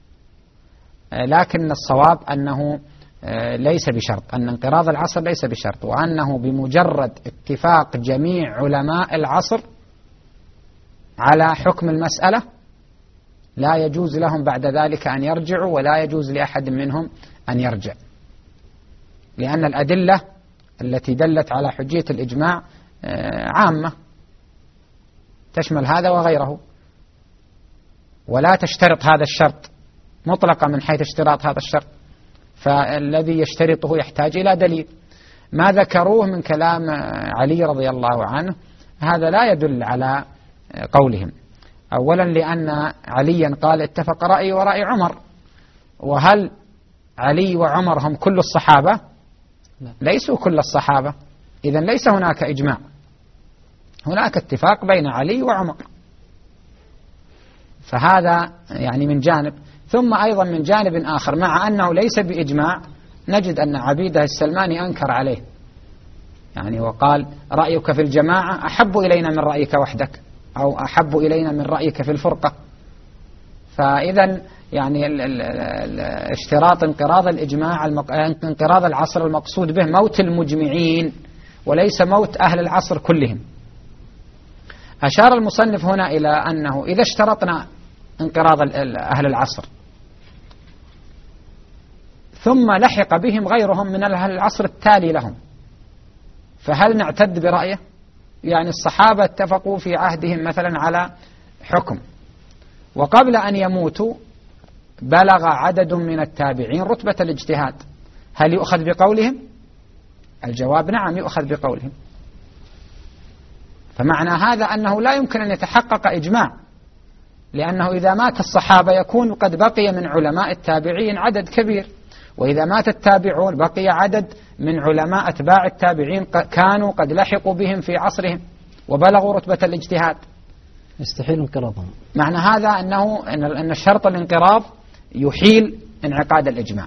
لكن الصواب أنه ليس بشرط، أن انقراض العصر ليس بشرط، وأنه بمجرد اتفاق جميع علماء العصر على حكم المسألة لا يجوز لهم بعد ذلك أن يرجعوا، ولا يجوز لأحد منهم أن يرجع، لأن الأدلة التي دلت على حجية الإجماع عامة تشمل هذا وغيره، ولا تشترط هذا الشرط مطلقا من حيث اشتراط هذا الشرط، فالذي يشترطه يحتاج إلى دليل. ما ذكروه من كلام علي رضي الله عنه هذا لا يدل على قولهم، أولا لأن عليا قال اتفق رأيي ورأي عمر، وهل علي وعمر هم كل الصحابة؟ ليسوا كل الصحابة، إذن ليس هناك إجماع، هناك اتفاق بين علي وعمر، فهذا يعني من جانب. ثم أيضا من جانب آخر، مع أنه ليس بإجماع، نجد أن عبيده السلماني أنكر عليه، يعني وقال رأيك في الجماعة أحب إلينا من رأيك وحدك، أو أحب إلينا من رأيك في الفرقة. فإذا يعني ال ال ال اشتراط انقراض الإجماع المق... انقراض العصر المقصود به موت المجمعين وليس موت أهل العصر كلهم. أشار المصنف هنا إلى أنه إذا اشترطنا انقراض أهل العصر ثم لحق بهم غيرهم من أهل العصر التالي لهم، فهل نعتد برأيه؟ يعني الصحابة اتفقوا في عهدهم مثلا على حكم، وقبل أن يموتوا بلغ عدد من التابعين رتبة الاجتهاد، هل يؤخذ بقولهم؟ الجواب نعم يؤخذ بقولهم. فمعنى هذا أنه لا يمكن أن يتحقق إجماع، لأنه إذا مات الصحابة يكون قد بقي من علماء التابعين عدد كبير، وإذا مات التابعون بقي عدد من علماء أتباع التابعين كانوا قد لحقوا بهم في عصرهم وبلغوا رتبة الاجتهاد، يستحيل انقراضهم. معنى هذا أنه أن شرط الانقراض يحيل انعقاد الإجماع،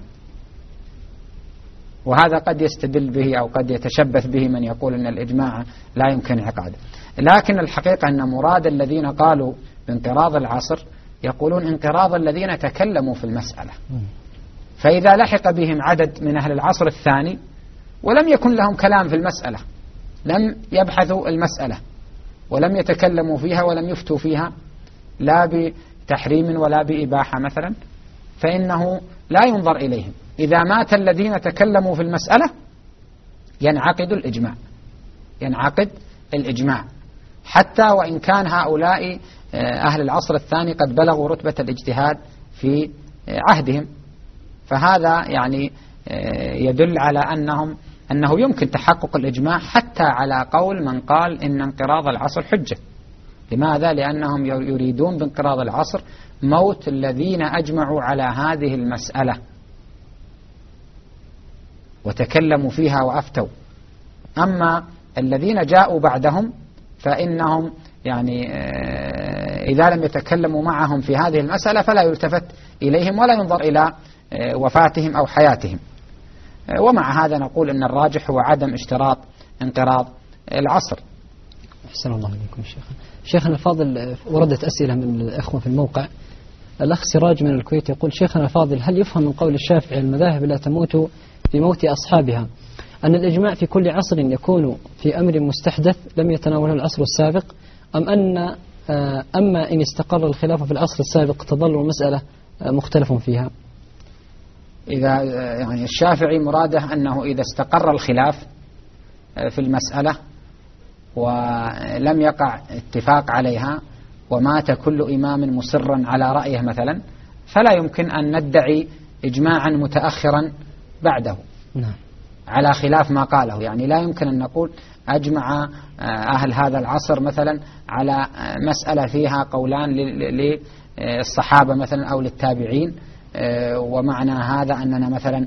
وهذا قد يستدل به أو قد يتشبث به من يقول أن الإجماع لا يمكن انعقاده. لكن الحقيقة أن مراد الذين قالوا بانقراض العصر يقولون انقراض الذين تكلموا في المسألة، فإذا لحق بهم عدد من أهل العصر الثاني ولم يكن لهم كلام في المسألة، لم يبحثوا المسألة ولم يتكلموا فيها ولم يفتوا فيها لا بتحريم ولا بإباحة مثلا، فإنه لا ينظر إليهم. إذا مات الذين تكلموا في المسألة ينعقد الإجماع، ينعقد الإجماع حتى وإن كان هؤلاء أهل العصر الثاني قد بلغوا رتبة الاجتهاد في عهدهم. فهذا يعني يدل على أنهم أنه يمكن تحقق الإجماع حتى على قول من قال إن انقراض العصر حجة. لماذا؟ لأنهم يريدون بانقراض العصر موت الذين أجمعوا على هذه المسألة وتكلموا فيها وأفتوا. أما الذين جاءوا بعدهم فإنهم يعني إذا لم يتكلموا معهم في هذه المسألة فلا يلتفت إليهم ولا ينظر إلى وفاتهم أو حياتهم. ومع هذا نقول أن الراجح هو عدم اشتراط انقراض العصر. أحسن الله عليكم شيخنا. شيخنا الفاضل، وردت أسئلة من الأخوة في الموقع. الأخ سراج من الكويت يقول: شيخنا الفاضل، هل يفهم من قول الشافعي المذاهب لا تموت بموت أصحابها أن الإجماع في كل عصر يكون في أمر مستحدث لم يتناوله العصر السابق، أم أن أما إن استقر الخلاف في العصر السابق تظل المسألة مختلف فيها؟ إذا يعني الشافعي مراده أنه إذا استقر الخلاف في المسألة ولم يقع اتفاق عليها ومات كل إمام مصرا على رأيه مثلا، فلا يمكن أن ندعي إجماعا متأخرا بعده على خلاف ما قاله. يعني لا يمكن أن نقول أجمع أهل هذا العصر مثلا على مسألة فيها قولان للصحابة مثلا أو للتابعين، ومعنى هذا أننا مثلا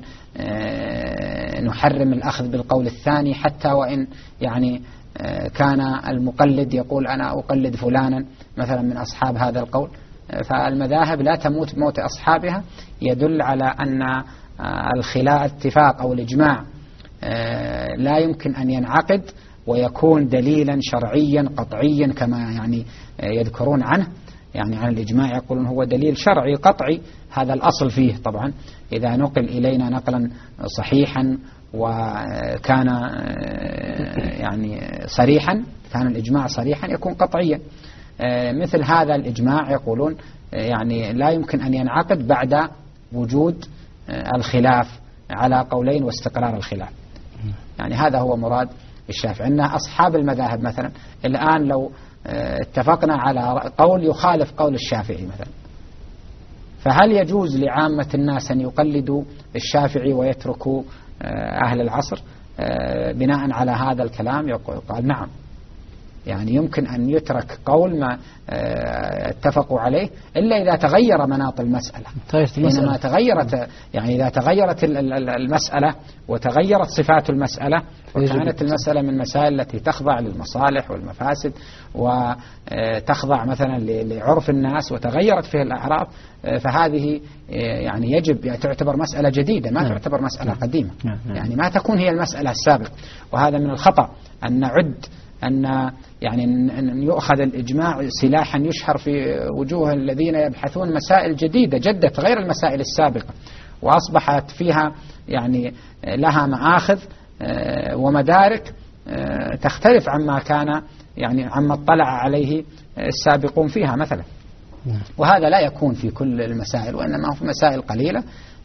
نحرم الأخذ بالقول الثاني حتى وإن يعني كان المقلد يقول أنا أقلد فلانا مثلا من أصحاب هذا القول. فالمذاهب لا تموت بموت أصحابها يدل على أن الخلاف اتفاق أو الإجماع لا يمكن أن ينعقد ويكون دليلا شرعيا قطعيا كما يعني يذكرون عنه. يعني عن الإجماع يقولون هو دليل شرعي قطعي، هذا الأصل فيه طبعا. إذا نقل إلينا نقلا صحيحا وكان يعني صريحا، كان الإجماع صريحا يكون قطعيا. مثل هذا الإجماع يقولون يعني لا يمكن أن ينعقد بعد وجود الخلاف على قولين واستقرار الخلاف. يعني هذا هو مراد الشافعي. أن أصحاب المذاهب مثلا الآن لو اتفقنا على قول يخالف قول الشافعي مثلا، فهل يجوز لعامة الناس أن يقلدوا الشافعي ويتركوا أهل العصر بناء على هذا الكلام؟ يقول نعم، يعني يمكن أن يترك قول ما اتفقوا عليه إلا إذا تغير مناط المسألة. حينما تغيرت يعني إذا تغيرت المسألة وتغيرت صفات المسألة وكانت المسألة من المسائل التي تخضع للمصالح والمفاسد وتخضع مثلا لعرف الناس وتغيرت فيها الأعراف، فهذه يعني يجب تعتبر مسألة جديدة، ما تعتبر مسألة قديمة. يعني ما تكون هي المسألة السابقة. وهذا من الخطأ أن نعد أن يعني أن يؤخذ الإجماع سلاحا يشهر في وجوه الذين يبحثون مسائل جديدة جدت غير المسائل السابقة، وأصبحت فيها يعني لها مآخذ ومدارك تختلف عما كان يعني عما اطلع عليه السابقون فيها مثلا. وهذا لا يكون في كل المسائل، وإنما في مسائل قليلة،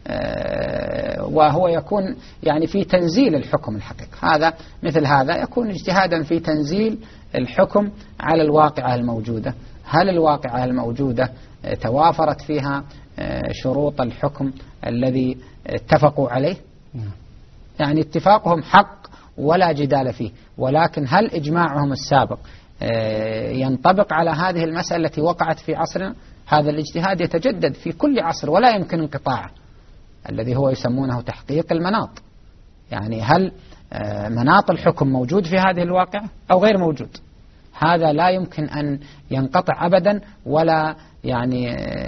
وهو يكون يعني في تنزيل الحكم الحقيقي. هذا مثل هذا يكون اجتهادا في تنزيل الحكم على الواقعة الموجودة. هل الواقعة الموجودة توافرت فيها شروط الحكم الذي اتفقوا عليه؟ يعني اتفاقهم حق ولا جدال فيه، ولكن هل إجماعهم السابق ينطبق على هذه المسألة التي وقعت في عصرنا؟ هذا الاجتهاد يتجدد في كل عصر ولا يمكن انقطاعه، الذي هو يسمونه تحقيق المناط. يعني هل مناط الحكم موجود في هذه الواقعة أو غير موجود؟ هذا لا يمكن أن ينقطع أبدا، ولا يعني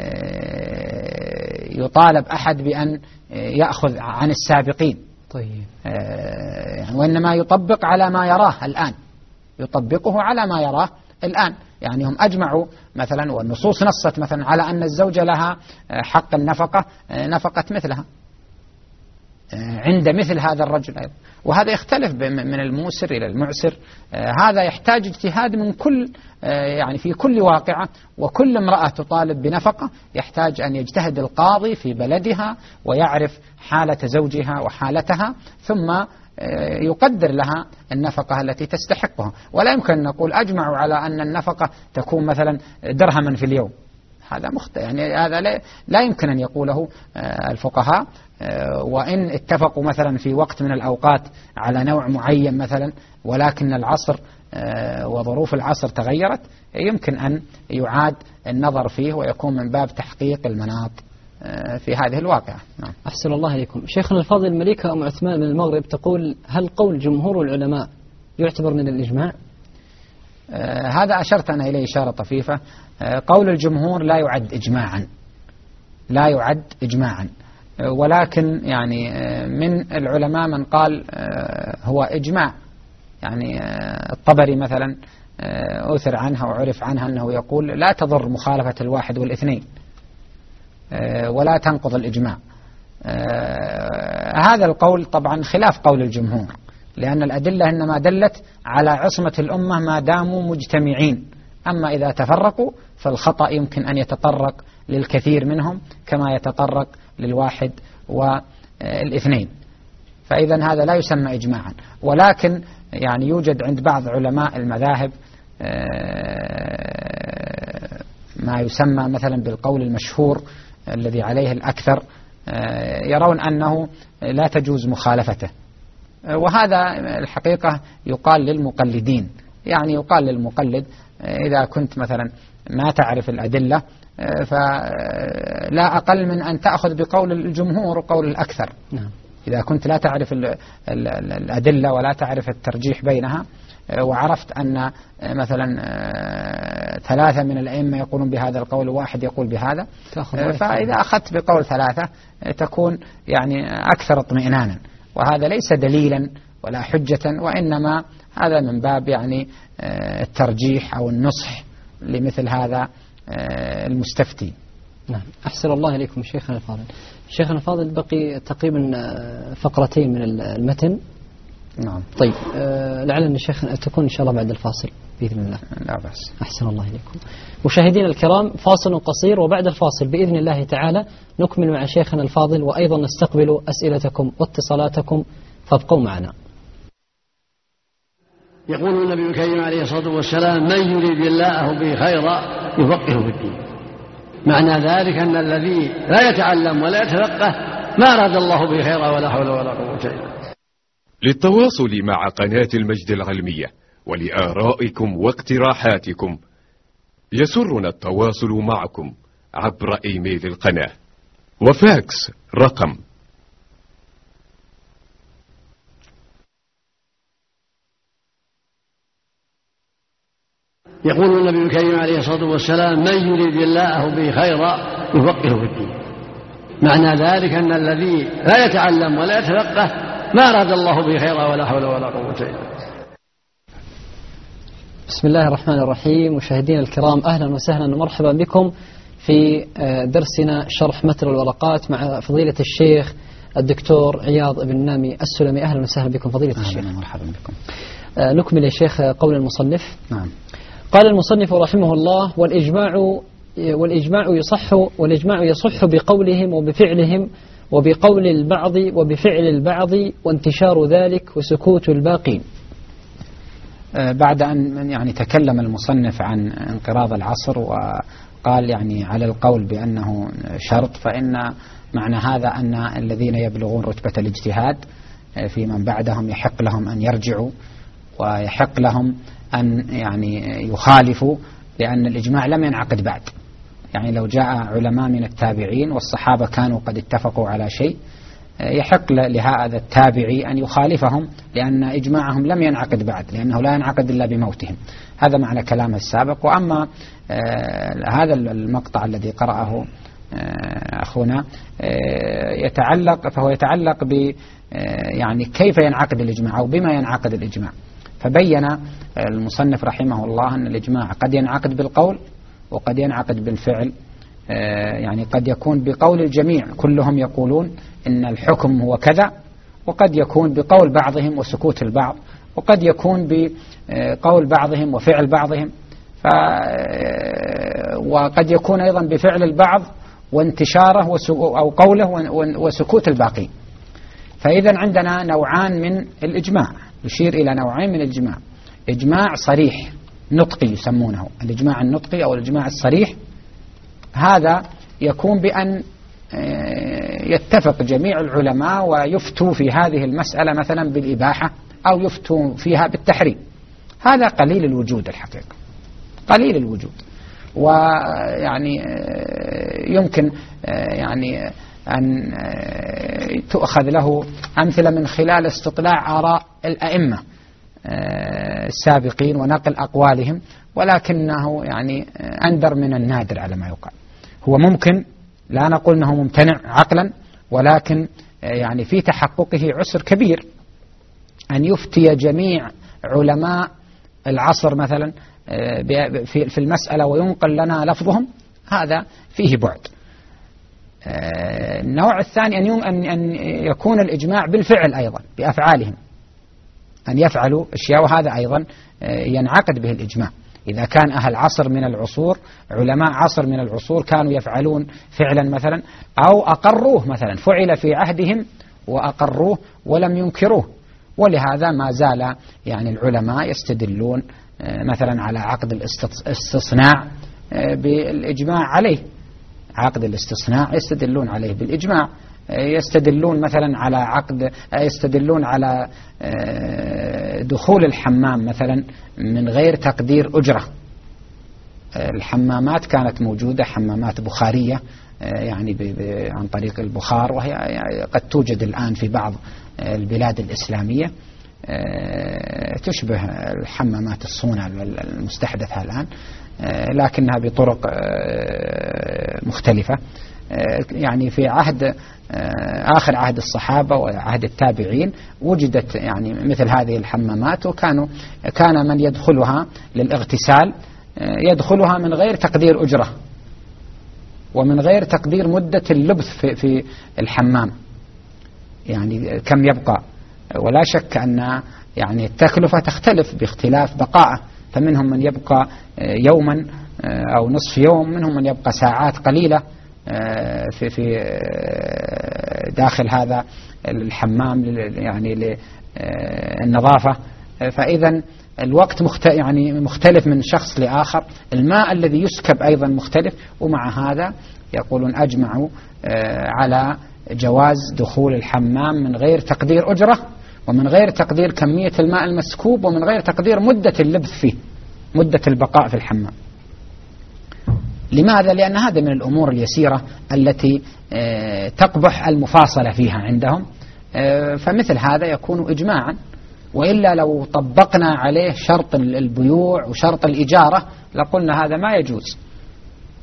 يطالب أحد بأن يأخذ عن السابقين. طيب. يعني وإنما يطبق على ما يراه الآن، يطبقه على ما يراه الآن. يعني هم أجمعوا مثلا، والنصوص نصت مثلا على أن الزوجة لها حق النفقة، نفقة مثلها عند مثل هذا الرجل أيضا. وهذا يختلف من الموسر إلى المعسر. هذا يحتاج اجتهاد من كل يعني في كل واقعة، وكل امرأة تطالب بنفقة يحتاج أن يجتهد القاضي في بلدها ويعرف حالة زوجها وحالتها، ثم يقدر لها النفقة التي تستحقها. ولا يمكن أن نقول أجمعوا على أن النفقة تكون مثلا درهما في اليوم. هذا مخطئ، يعني هذا لا, لا يمكن أن يقوله الفقهاء. وإن اتفقوا مثلا في وقت من الأوقات على نوع معين مثلا، ولكن العصر وظروف العصر تغيرت، يمكن أن يعاد النظر فيه ويكون من باب تحقيق المناط في هذه الواقعة. نعم. أحسن الله عليكم. شيخنا الفاضل، الملكة أم عثمان من المغرب تقول: هل قول جمهور العلماء يعتبر من الإجماع؟ آه هذا أشرت أنا إليه إشارة طفيفة. آه قول الجمهور لا يعد إجماعا، لا يعد إجماعا، آه ولكن يعني آه من العلماء من قال آه هو إجماع. يعني آه الطبري مثلا آه أثر عنها وعرف عنها أنه يقول: لا تضر مخالفة الواحد والاثنين ولا تنقض الإجماع. هذا القول طبعا خلاف قول الجمهور، لأن الأدلة إنما دلت على عصمة الأمة ما داموا مجتمعين. أما إذا تفرقوا فالخطأ يمكن أن يتطرق للكثير منهم كما يتطرق للواحد والاثنين. فإذا هذا لا يسمى إجماعا، ولكن يعني يوجد عند بعض علماء المذاهب ما يسمى مثلا بالقول المشهور الذي عليه الأكثر، يرون أنه لا تجوز مخالفته. وهذا الحقيقة يقال للمقلدين. يعني يقال للمقلد: إذا كنت مثلا ما تعرف الأدلة فلا أقل من أن تأخذ بقول الجمهور وقول الأكثر. إذا كنت لا تعرف الأدلة ولا تعرف الترجيح بينها، وعرفت أن مثلا ثلاثة من الأئمة يقولون بهذا القول وواحد يقول بهذا، فإذا أخذت بقول ثلاثة تكون يعني أكثر اطمئنانا. وهذا ليس دليلا ولا حجة، وإنما هذا من باب يعني الترجيح أو النصح لمثل هذا المستفتي. نعم. أحسن الله إليكم شيخنا الفاضل. شيخنا الفاضل، بقي تقريبا فقرتين من المتن. نعم. طيب، آه لعل أن الشيخ تكون إن شاء الله بعد الفاصل بإذن الله. لا بأس. أحسن الله إليكم. مشاهدينا الكرام، فاصل قصير، وبعد الفاصل بإذن الله تعالى نكمل مع شيخنا الفاضل، وأيضا نستقبل أسئلتكم واتصالاتكم، فابقوا معنا. يقول النبي الكريم عليه الصلاة والسلام: من يريد الله به خيرا يفقهه في الدين. معنى ذلك أن الذي لا يتعلم ولا يتفقه ما أراد الله به خيرا ولا حول ولا قوة إلا بالله. للتواصل مع قناة المجد العلمية ولآرائكم واقتراحاتكم يسرنا التواصل معكم عبر إيميل القناة وفاكس رقم يقول النبي الكريم عليه الصلاة والسلام: من يريد الله به خيرا يفقهه في الدين. معنى ذلك أن الذي لا يتعلم ولا يتفقه ما أراد الله به خيرا ولا حول ولا قوة إلا بالله. بسم الله الرحمن الرحيم. مشاهدينا الكرام، أهلا وسهلا ومرحبا بكم في درسنا شرح متن الورقات مع فضيلة الشيخ الدكتور عياض بن نامي السلمي. أهلا وسهلا بكم فضيلة الشيخ. أهلا ومرحبا بكم. نكمل يا شيخ قول المصنف. نعم. قال المصنف رحمه الله: والإجماع والإجماع يصح والإجماع يصح بقولهم وبفعلهم وبقول البعض وبفعل البعض وانتشار ذلك وسكوت الباقين. بعد أن يعني تكلم المصنف عن انقراض العصر وقال يعني على القول بأنه شرط، فإن معنى هذا أن الذين يبلغون رتبة الاجتهاد في من بعدهم يحق لهم أن يرجعوا ويحق لهم أن يعني يخالفوا، لأن الإجماع لم ينعقد بعد. يعني لو جاء علماء من التابعين والصحابة كانوا قد اتفقوا على شيء، يحق لهذا التابعي أن يخالفهم، لأن إجماعهم لم ينعقد بعد، لأنه لا ينعقد إلا بموتهم. هذا معنى كلام السابق. وأما هذا المقطع الذي قرأه أخونا يتعلق فهو يتعلق ب يعني كيف ينعقد الإجماع أو بما ينعقد الإجماع. فبين المصنف رحمه الله أن الإجماع قد ينعقد بالقول وقد ينعقد بالفعل. يعني قد يكون بقول الجميع كلهم يقولون إن الحكم هو كذا، وقد يكون بقول بعضهم وسكوت البعض، وقد يكون بقول بعضهم وفعل بعضهم، ف وقد يكون أيضا بفعل البعض وانتشاره أو قوله وسكوت الباقي. فإذا عندنا نوعان من الإجماع، يشير إلى نوعين من الإجماع: إجماع صريح نطقي يسمونه الإجماع النطقي أو الإجماع الصريح. هذا يكون بأن يتفق جميع العلماء ويفتوا في هذه المسألة مثلا بالإباحة أو يفتوا فيها بالتحريم. هذا قليل الوجود الحقيقة، قليل الوجود. ويعني يمكن يعني أن تؤخذ له أمثلة من خلال استطلاع آراء الأئمة السابقين ونقل أقوالهم، ولكنه يعني أندر من النادر على ما يقال. هو ممكن، لا نقول أنه ممتنع عقلا، ولكن يعني في تحققه عسر كبير أن يفتي جميع علماء العصر مثلا في المسألة وينقل لنا لفظهم. هذا فيه بعد. النوع الثاني أن يكون الإجماع بالفعل أيضا، بأفعالهم، أن يفعلوا أشياء، وهذا أيضا ينعقد به الإجماع. إذا كان أهل عصر من العصور، علماء عصر من العصور كانوا يفعلون فعلا مثلا أو أقروه، مثلا فعل في عهدهم وأقروه ولم ينكروه، ولهذا ما زال يعني العلماء يستدلون مثلا على عقد الاستصناع بالإجماع عليه. عقد الاستصناع يستدلون عليه بالإجماع. يستدلون مثلا على عقد يستدلون على دخول الحمام مثلا من غير تقدير أجرة. الحمامات كانت موجودة، حمامات بخارية يعني عن طريق البخار، وهي قد توجد الآن في بعض البلاد الإسلامية، تشبه الحمامات الصونة المستحدثة الآن، لكنها بطرق مختلفة. يعني في عهد آخر عهد الصحابة وعهد التابعين وجدت يعني مثل هذه الحمامات، وكانوا كان من يدخلها للاغتسال يدخلها من غير تقدير أجرة ومن غير تقدير مدة اللبث في, في الحمام، يعني كم يبقى. ولا شك أن يعني التكلفة تختلف باختلاف بقائه، فمنهم من يبقى يوما أو نصف يوم، منهم من يبقى ساعات قليلة في في داخل هذا الحمام يعني للنظافة. فإذا الوقت مختلف يعني مختلف من شخص لآخر، الماء الذي يسكب أيضا مختلف، ومع هذا يقولون أجمعوا على جواز دخول الحمام من غير تقدير أجرة ومن غير تقدير كمية الماء المسكوب ومن غير تقدير مدة اللبث فيه، مدة البقاء في الحمام. لماذا؟ لأن هذا من الأمور اليسيرة التي تقبح المفاصلة فيها عندهم، فمثل هذا يكون إجماعا. وإلا لو طبقنا عليه شرط البيوع وشرط الإجارة لقلنا هذا ما يجوز.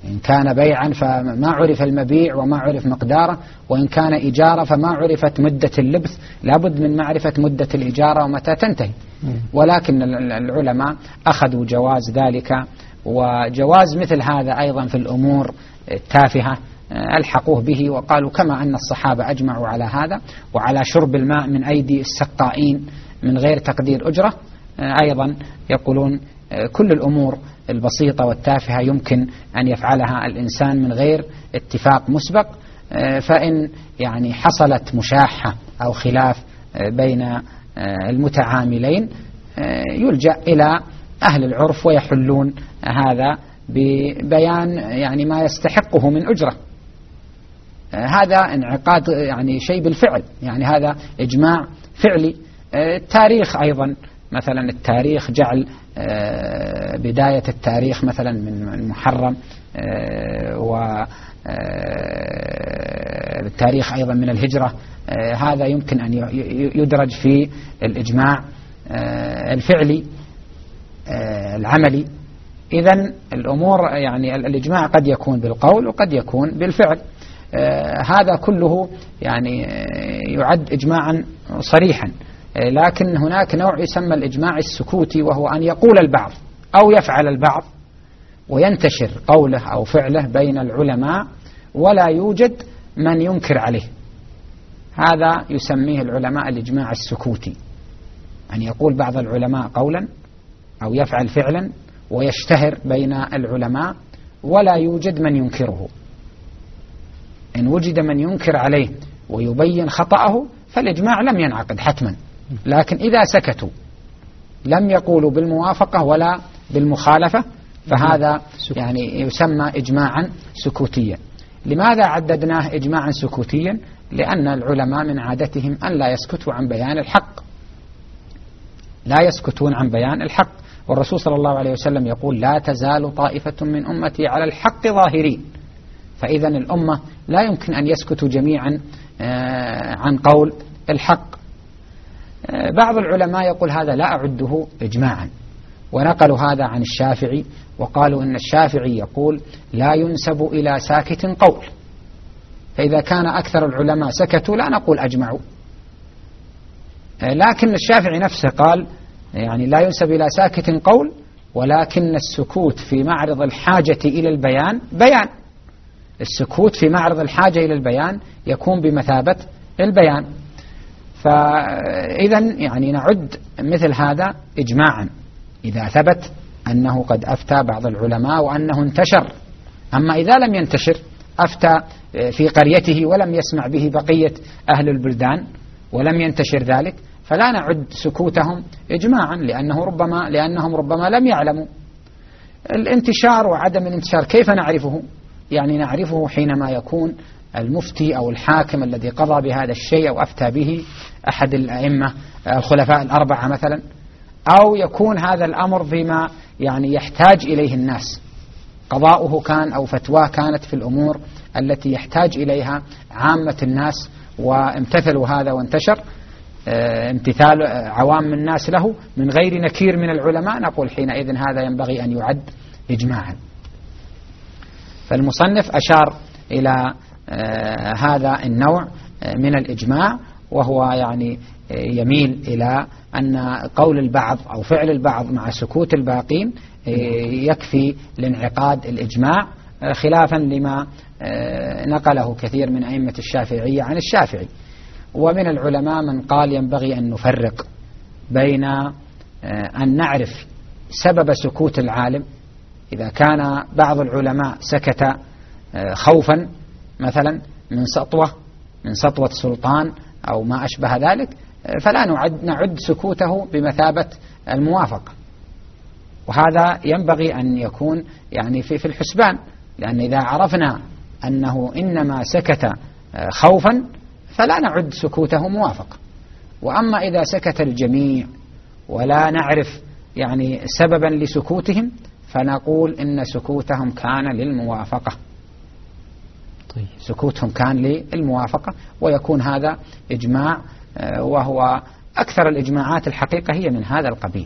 إن كان بيعا فما عرف المبيع وما عرف مقداره، وإن كان إجارة فما عرفت مدة اللبث، لابد من معرفة مدة الإجارة ومتى تنتهي. ولكن العلماء أخذوا جواز ذلك، وجواز مثل هذا أيضا في الأمور التافهة ألحقوه به، وقالوا كما أن الصحابة أجمعوا على هذا وعلى شرب الماء من أيدي السقائين من غير تقدير أجرة، أيضا يقولون كل الأمور البسيطة والتافهة يمكن أن يفعلها الإنسان من غير اتفاق مسبق، فإن يعني حصلت مشاحة أو خلاف بين المتعاملين يلجأ إلى أهل العرف ويحلون هذا ببيان يعني ما يستحقه من أجرة. هذا انعقاد يعني شيء بالفعل، يعني هذا إجماع فعلي. التاريخ أيضا، مثلا التاريخ جعل بداية التاريخ مثلا من المحرم، والتاريخ أيضا من الهجرة، هذا يمكن أن يدرج في الإجماع الفعلي العملي. إذن الأمور يعني الإجماع قد يكون بالقول وقد يكون بالفعل. هذا كله يعني يعد إجماعا صريحا. لكن هناك نوع يسمى الإجماع السكوتي، وهو أن يقول البعض أو يفعل البعض وينتشر قوله أو فعله بين العلماء ولا يوجد من ينكر عليه. هذا يسميه العلماء الإجماع السكوتي، أن يقول بعض العلماء قولا أو يفعل فعلا ويشتهر بين العلماء ولا يوجد من ينكره. إن وجد من ينكر عليه ويبين خطأه فالإجماع لم ينعقد حتما. لكن إذا سكتوا لم يقولوا بالموافقة ولا بالمخالفة فهذا يعني يسمى إجماعا سكوتيا. لماذا عددناه إجماعا سكوتيا؟ لأن العلماء من عادتهم أن لا يسكتوا عن بيان الحق، لا يسكتون عن بيان الحق. والرسول صلى الله عليه وسلم يقول لا تزال طائفة من أمتي على الحق ظاهرين. فإذا الأمة لا يمكن أن يسكتوا جميعا عن قول الحق. بعض العلماء يقول هذا لا أعده إجماعا، ونقلوا هذا عن الشافعي وقالوا إن الشافعي يقول لا ينسب إلى ساكت قول، فإذا كان أكثر العلماء سكتوا لا نقول أجمعوا. لكن الشافعي نفسه قال يعني لا ينسب إلى ساكت قول، ولكن السكوت في معرض الحاجة إلى البيان بيان. السكوت في معرض الحاجة إلى البيان يكون بمثابة البيان. فإذا يعني نعد مثل هذا إجماعا إذا ثبت أنه قد أفتى بعض العلماء وأنه انتشر. أما إذا لم ينتشر، أفتى في قريته ولم يسمع به بقية أهل البلدان ولم ينتشر ذلك، فلا نعد سكوتهم إجماعا، لأنه ربما لأنهم ربما لم يعلموا. الانتشار وعدم الانتشار كيف نعرفه؟ يعني نعرفه حينما يكون المفتي أو الحاكم الذي قضى بهذا الشيء أو أفتى به أحد الأئمة الخلفاء الأربعة مثلا، أو يكون هذا الأمر فيما يعني يحتاج إليه الناس، قضاؤه كان أو فتواه كانت في الأمور التي يحتاج إليها عامة الناس وامتثلوا هذا وانتشر امتثال عوام الناس له من غير نكير من العلماء، نقول حينئذ هذا ينبغي أن يعد إجماعا. فالمصنف أشار إلى هذا النوع من الإجماع، وهو يعني يميل إلى أن قول البعض أو فعل البعض مع سكوت الباقين يكفي لانعقاد الإجماع، خلافا لما نقله كثير من أئمة الشافعية عن الشافعي. ومن العلماء من قال ينبغي أن نفرق بين أن نعرف سبب سكوت العالم، إذا كان بعض العلماء سكت خوفا مثلا من سطوة من سطوة سلطان أو ما أشبه ذلك، فلا نعد, نعد سكوته بمثابة الموافقة. وهذا ينبغي أن يكون يعني في, في الحسبان، لأن إذا عرفنا أنه إنما سكت خوفا فلا نعد سكوته موافقة. وأما إذا سكت الجميع ولا نعرف يعني سببا لسكوتهم فنقول إن سكوتهم كان للموافقة. طيب. سكوتهم كان للموافقة، ويكون هذا إجماع، وهو أكثر الإجماعات الحقيقة هي من هذا القبيل،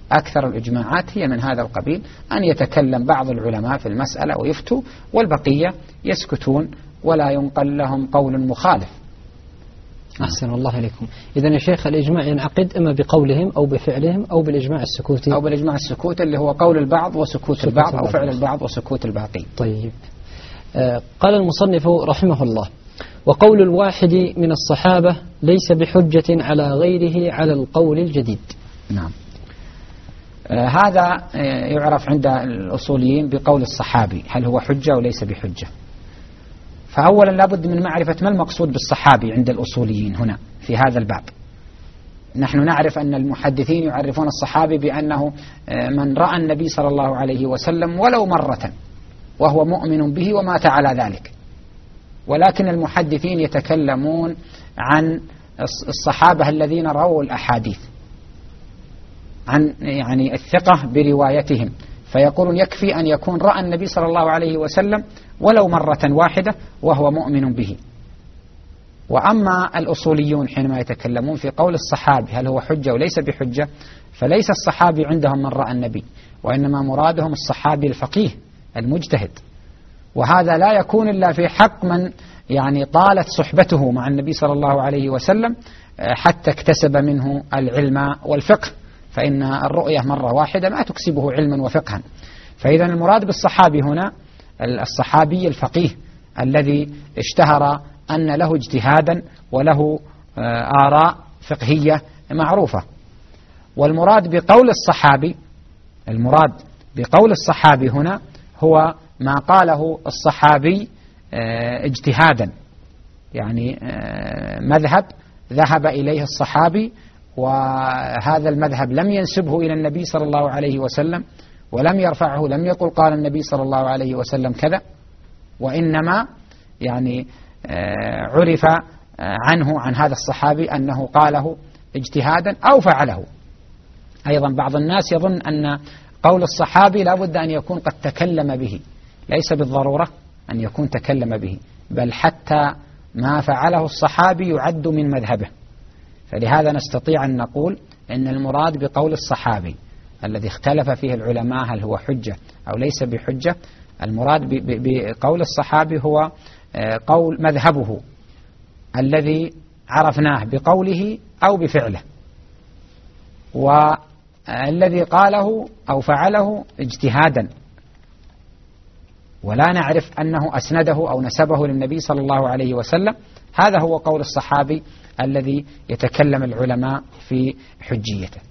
أكثر الإجماعات هي من هذا القبيل، أن يتكلم بعض العلماء في المسألة ويفتوا والبقية يسكتون ولا ينقل لهم قول مخالف. أحسن الله إليكم. إذا يا شيخ الإجماع ينعقد إما بقولهم أو بفعلهم أو بالإجماع السكوتي، أو بالإجماع السكوتي اللي هو قول البعض وسكوت سكوت البعض، البعض أو فعل البعض وسكوت الباقي. طيب. آه قال المصنف رحمه الله: وقول الواحد من الصحابة ليس بحجة على غيره على القول الجديد. نعم. آه هذا آه يعرف عند الأصوليين بقول الصحابي، هل هو حجة وليس بحجة؟ فأولا لابد من معرفة ما المقصود بالصحابي عند الأصوليين هنا في هذا الباب. نحن نعرف أن المحدثين يعرفون الصحابي بأنه من رأى النبي صلى الله عليه وسلم ولو مرة وهو مؤمن به ومات على ذلك، ولكن المحدثين يتكلمون عن الصحابة الذين رووا الأحاديث، عن يعني الثقة بروايتهم، فيقولون يكفي أن يكون رأى النبي صلى الله عليه وسلم ولو مرة واحدة وهو مؤمن به. وأما الأصوليون حينما يتكلمون في قول الصحابي هل هو حجة وليس بحجة، فليس الصحابي عندهم من رأى النبي، وإنما مرادهم الصحابي الفقيه المجتهد، وهذا لا يكون إلا في حق من يعني طالت صحبته مع النبي صلى الله عليه وسلم حتى اكتسب منه العلم والفقه، فإن الرؤية مرة واحدة ما تكسبه علما وفقها. فإذا المراد بالصحابي هنا الصحابي الفقيه الذي اشتهر أن له اجتهادا وله آراء فقهية معروفة. والمراد بقول الصحابي المراد بقول الصحابي هنا هو ما قاله الصحابي اجتهادا، يعني مذهب ذهب إليه الصحابي، وهذا المذهب لم ينسبه إلى النبي صلى الله عليه وسلم ولم يرفعه، لم يقل قال النبي صلى الله عليه وسلم كذا، وإنما يعني عرف عنه عن هذا الصحابي أنه قاله اجتهادا أو فعله. أيضا بعض الناس يظن أن قول الصحابي لا بد أن يكون قد تكلم به، ليس بالضرورة أن يكون تكلم به، بل حتى ما فعله الصحابي يعد من مذهبه. فلهذا نستطيع أن نقول أن المراد بقول الصحابي الذي اختلف فيه العلماء هل هو حجة أو ليس بحجة، المراد بقول الصحابي هو قول مذهبه الذي عرفناه بقوله أو بفعله، والذي قاله أو فعله اجتهادا، ولا نعرف أنه أسنده أو نسبه للنبي صلى الله عليه وسلم. هذا هو قول الصحابي الذي يتكلم العلماء في حجيته.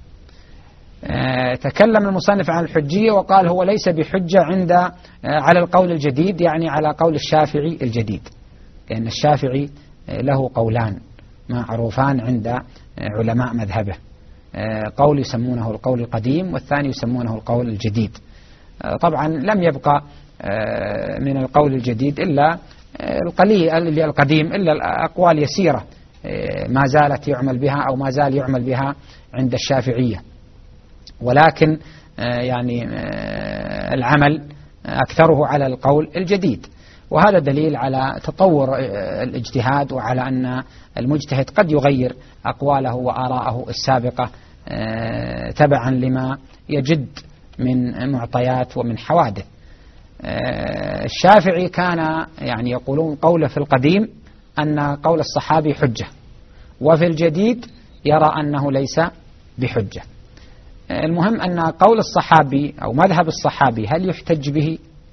تكلم المصنف عن الحجية وقال هو ليس بحجة عند على القول الجديد، يعني على قول الشافعي الجديد، لأن الشافعي له قولان معروفان عند علماء مذهبه، قول يسمونه القول القديم والثاني يسمونه القول الجديد. طبعا لم يبقى من القول الجديد إلا القليل القديم، إلا الأقوال يسيرة ما زالت يعمل بها أو ما زال يعمل بها عند الشافعية، ولكن يعني العمل أكثره على القول الجديد. وهذا دليل على تطور الاجتهاد، وعلى أن المجتهد قد يغير أقواله وآراءه السابقة تبعا لما يجد من معطيات ومن حوادث. الشافعي كان يعني يقولون قوله في القديم أن قول الصحابي حجة، وفي الجديد يرى أنه ليس بحجة. المهم أن قول الصحابي أو مذهب الصحابي هل يحتج به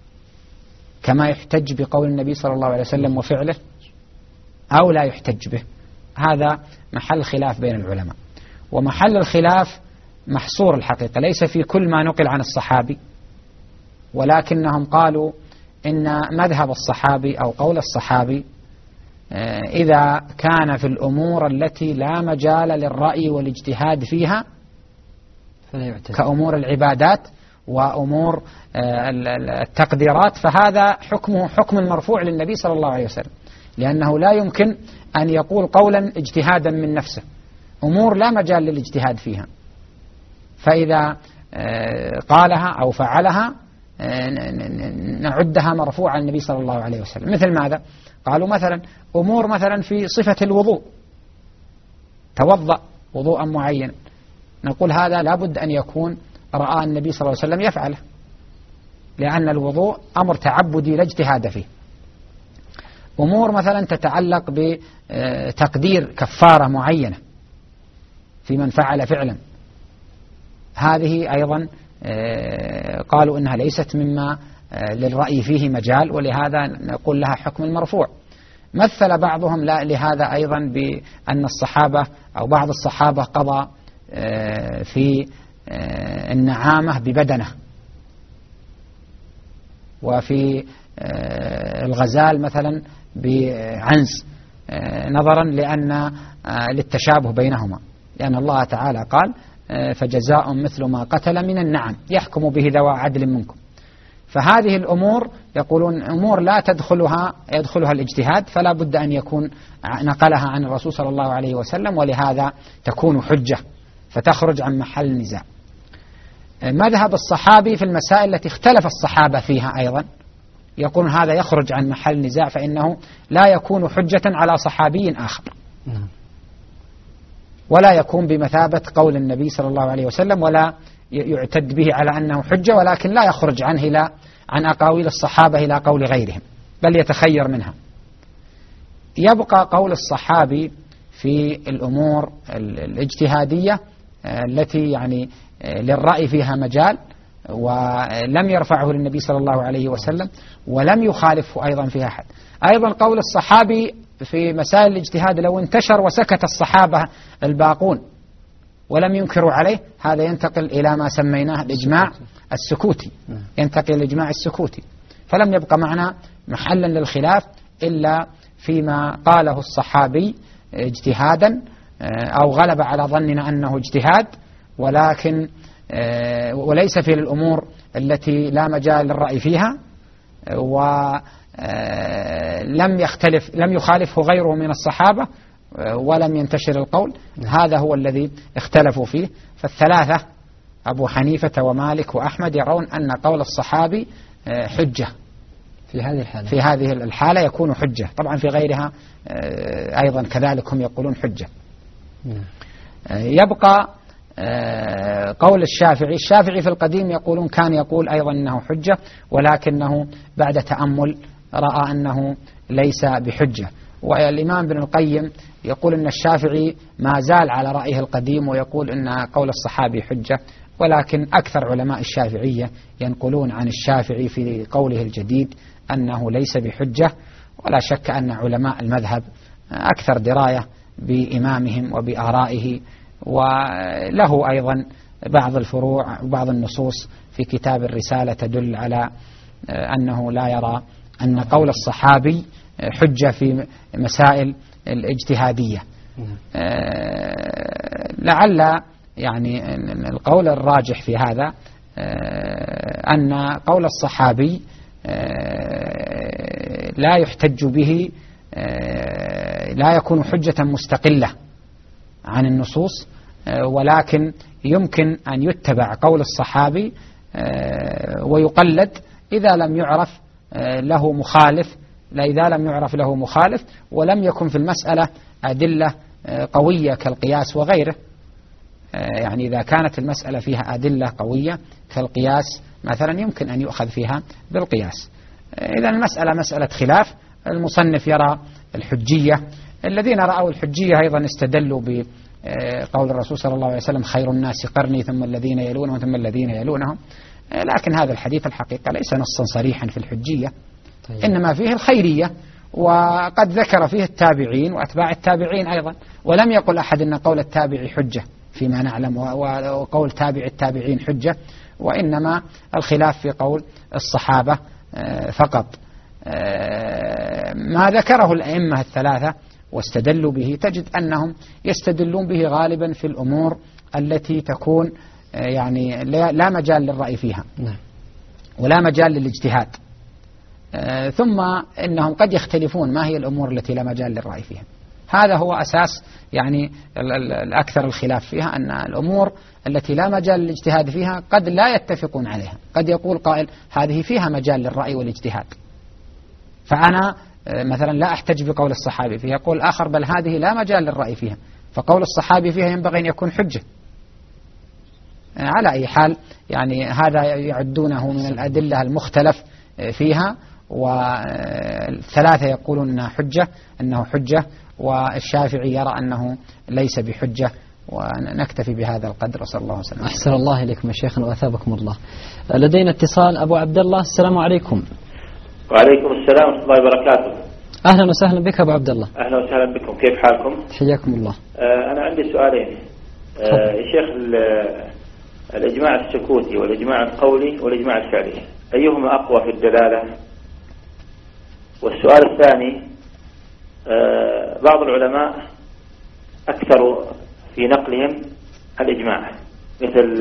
كما يحتج بقول النبي صلى الله عليه وسلم وفعله أو لا يحتج به؟ هذا محل خلاف بين العلماء، ومحل الخلاف محصور الحقيقة، ليس في كل ما نقل عن الصحابي، ولكنهم قالوا إن مذهب الصحابي أو قول الصحابي إذا كان في الأمور التي لا مجال للرأي والاجتهاد فيها كأمور العبادات وأمور التقديرات، فهذا حكمه حكم المرفوع للنبي صلى الله عليه وسلم، لأنه لا يمكن أن يقول قولا اجتهادا من نفسه، أمور لا مجال للاجتهاد فيها، فإذا قالها أو فعلها نعدها مرفوعة للنبي صلى الله عليه وسلم. مثل ماذا؟ قالوا مثلا أمور مثلا في صفة الوضوء، توضأ وضوءا معينا، نقول هذا لابد أن يكون رأى النبي صلى الله عليه وسلم يفعله، لأن الوضوء أمر تعبدي لا اجتهاد فيه. أمور مثلا تتعلق بتقدير كفارة معينة في من فعل فعلا، هذه أيضا قالوا إنها ليست مما للرأي فيه مجال، ولهذا نقول لها حكم المرفوع. مثل بعضهم لا لهذا أيضا بأن الصحابة أو بعض الصحابة قضى في النعامة ببدنه، وفي الغزال مثلا بعنز، نظرا لأن للتشابه بينهما، لأن الله تعالى قال فجزاء مثل ما قتل من النعم يحكم به ذوى عدل منكم. فهذه الأمور يقولون أمور لا تدخلها يدخلها الاجتهاد، فلا بد أن يكون نقلها عن الرسول صلى الله عليه وسلم، ولهذا تكون حجة فتخرج عن محل النزاع. مذهب الصحابي في المسائل التي اختلف الصحابة فيها أيضا يقول هذا يخرج عن محل النزاع، فإنه لا يكون حجة على صحابي آخر، ولا يكون بمثابة قول النبي صلى الله عليه وسلم، ولا يعتد به على أنه حجة، ولكن لا يخرج عنه إلى عن أقاويل الصحابة إلى قول غيرهم، بل يتخير منها. يبقى قول الصحابي في الأمور الاجتهادية التي يعني للرأي فيها مجال، ولم يرفعه للنبي صلى الله عليه وسلم، ولم يخالفه أيضا فيها أحد. أيضا قول الصحابي في مسائل الاجتهاد لو انتشر وسكت الصحابة الباقون ولم ينكروا عليه، هذا ينتقل إلى ما سميناه الإجماع السكوتي، ينتقل الإجماع السكوتي، فلم يبقى معنا محلا للخلاف إلا فيما قاله الصحابي اجتهادا أو غلب على ظننا أنه اجتهاد، ولكن وليس في الأمور التي لا مجال للرأي فيها، ولم يختلف لم يخالفه غيره من الصحابة، ولم ينتشر القول. هذا هو الذي اختلفوا فيه. فالثلاثة أبو حنيفة ومالك وأحمد يرون أن قول الصحابي حجة في هذه الحالة، في هذه الحالة يكون حجة. طبعا في غيرها أيضا كذلك هم يقولون حجة. يبقى قول الشافعي. الشافعي في القديم يقولون كان يقول أيضا أنه حجة، ولكنه بعد تأمل رأى أنه ليس بحجة. والإمام ابن القيم يقول أن الشافعي ما زال على رأيه القديم، ويقول أن قول الصحابي حجة، ولكن أكثر علماء الشافعية ينقلون عن الشافعي في قوله الجديد أنه ليس بحجة. ولا شك أن علماء المذهب أكثر دراية بإمامهم وبآرائه، وله أيضا بعض الفروع وبعض النصوص في كتاب الرسالة تدل على أنه لا يرى أن قول الصحابي حجة في مسائل الاجتهادية. لعل يعني القول الراجح في هذا أن قول الصحابي لا يحتج به، لا يكون حجة مستقلة عن النصوص، ولكن يمكن أن يتبع قول الصحابي ويقلد إذا لم يعرف له مخالف لا إذا لم يعرف له مخالف ولم يكن في المسألة أدلة قوية كالقياس وغيره. يعني إذا كانت المسألة فيها أدلة قوية كالقياس مثلا يمكن أن يؤخذ فيها بالقياس. إذا المسألة مسألة خلاف. المصنف يرى الحجية. الذين رأوا الحجية أيضا استدلوا بقول الرسول صلى الله عليه وسلم خير الناس قرني ثم الذين يلونهم ثم الذين يلونهم، لكن هذا الحديث الحقيقة ليس نصا صريحا في الحجية، إنما فيه الخيرية، وقد ذكر فيه التابعين وأتباع التابعين أيضا، ولم يقل أحد أن قول التابع حجة فيما نعلم، وقول تابع التابعين حجة، وإنما الخلاف في قول الصحابة فقط. ما ذكره الأئمة الثلاثة واستدلوا به تجد أنهم يستدلون به غالبا في الأمور التي تكون يعني لا مجال للرأي فيها ولا مجال للاجتهاد، ثم إنهم قد يختلفون ما هي الأمور التي لا مجال للرأي فيها. هذا هو أساس يعني الأكثر الخلاف فيها، أن الأمور التي لا مجال للاجتهاد فيها قد لا يتفقون عليها. قد يقول قائل هذه فيها مجال للرأي والاجتهاد، فأنا مثلا لا أحتج بقول الصحابي فيها، يقول آخر بل هذه لا مجال للرأي فيها، فقول الصحابي فيها ينبغي أن يكون حجة. على أي حال يعني هذا يعدونه من الأدلة المختلف فيها، والثلاثة يقولون أنها حجة أنه حجة، والشافعي يرى أنه ليس بحجة. ونكتفي بهذا القدر، وصلى الله وسلم. أحسن الله إليكم يا شيخنا وأثابكم الله. لدينا اتصال. أبو عبد الله، السلام عليكم. وعليكم السلام ورحمة الله وبركاته. أهلا وسهلا بك أبو عبد الله. أهلا وسهلا بكم، كيف حالكم؟ حياكم الله. آه أنا عندي سؤالين. آه يا شيخ، الإجماع السكوتي والإجماع القولي والإجماع الفعلي أيهما أقوى في الدلالة؟ والسؤال الثاني، آه بعض العلماء أكثروا في نقلهم الإجماع مثل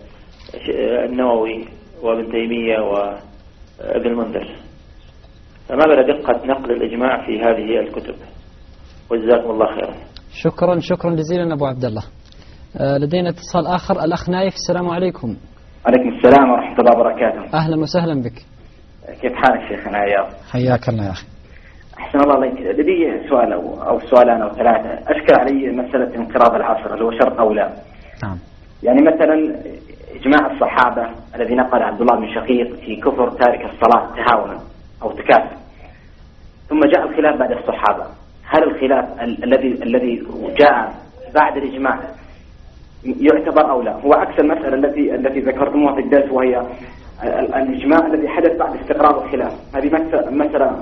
النووي وابن تيمية وابن المنذر، فما بلا دقة نقل الإجماع في هذه الكتب؟ وجزاكم الله خيرا. شكرا شكرا جزيلا أبو عبد الله. لدينا اتصال آخر. الأخ نايف، السلام عليكم. عليكم السلام ورحمة الله وبركاته. أهلا وسهلا بك. كيف حالك شيخنا عياض؟ حياك الله يا أخي. أحسن الله عليك. لدي سؤال أو, أو سؤالان أو ثلاثة. أشكل علي مسألة انقراض العصر، اللي هو شرط أو لا. نعم. يعني مثلا إجماع الصحابة الذي نقل عبد الله بن شقيق في كفر تارك الصلاة تهاونا أو تكاسلا، ثم جاء الخلاف بعد الصحابة. هل الخلاف الذي الذي جاء بعد الإجماع يعتبر أو لا؟ هو عكس المسألة التي التي ذكرتموها في الدرس، وهي الإجماع الذي حدث بعد استقرار الخلاف. هذه مسألة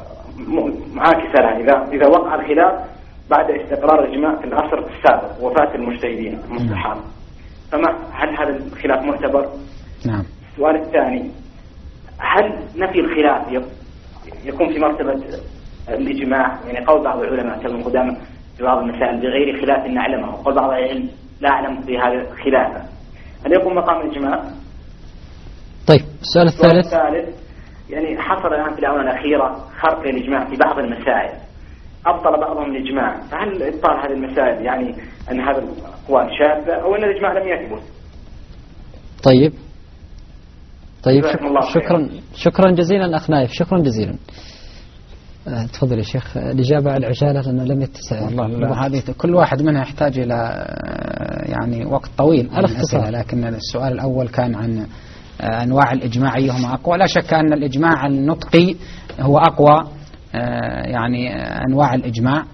معاكسة لها، إذا إذا وقع الخلاف بعد استقرار الإجماع في العصر السابق وفاة المجتهدين من الصحابة، فما هل هذا الخلاف معتبر؟ نعم. السؤال الثاني، هل نفي الخلاف يكون في مرتبة الإجماع؟ يعني قول بعض العلماء كالابن قدامة في بعض المسائل بغير خلاف نعلمه، وقول بعض العلم لا أعلم في هذا خلافه، هل يكون مقام الإجماع؟ طيب السؤال الثالث. الثالث يعني حصل الآن في الآونة الأخيرة خرق الإجماع في بعض المسائل، أبطل بعضهم الإجماع، فهل إبطال هذه المسائل يعني أن هذا الأقوال شاذة أو أن الإجماع لم يثبت؟ طيب طيب شكرا شكرا جزيلا أخ نايف، شكرا جزيلا. أه تفضل يا شيخ الإجابة على العجالة لأنه لم يتسع. والله هذه كل واحد منها يحتاج إلى يعني وقت طويل على الاختصار، لكن السؤال الأول كان عن أنواع الإجماع أيهما أقوى. لا شك أن الإجماع النطقي هو أقوى يعني أنواع الإجماع،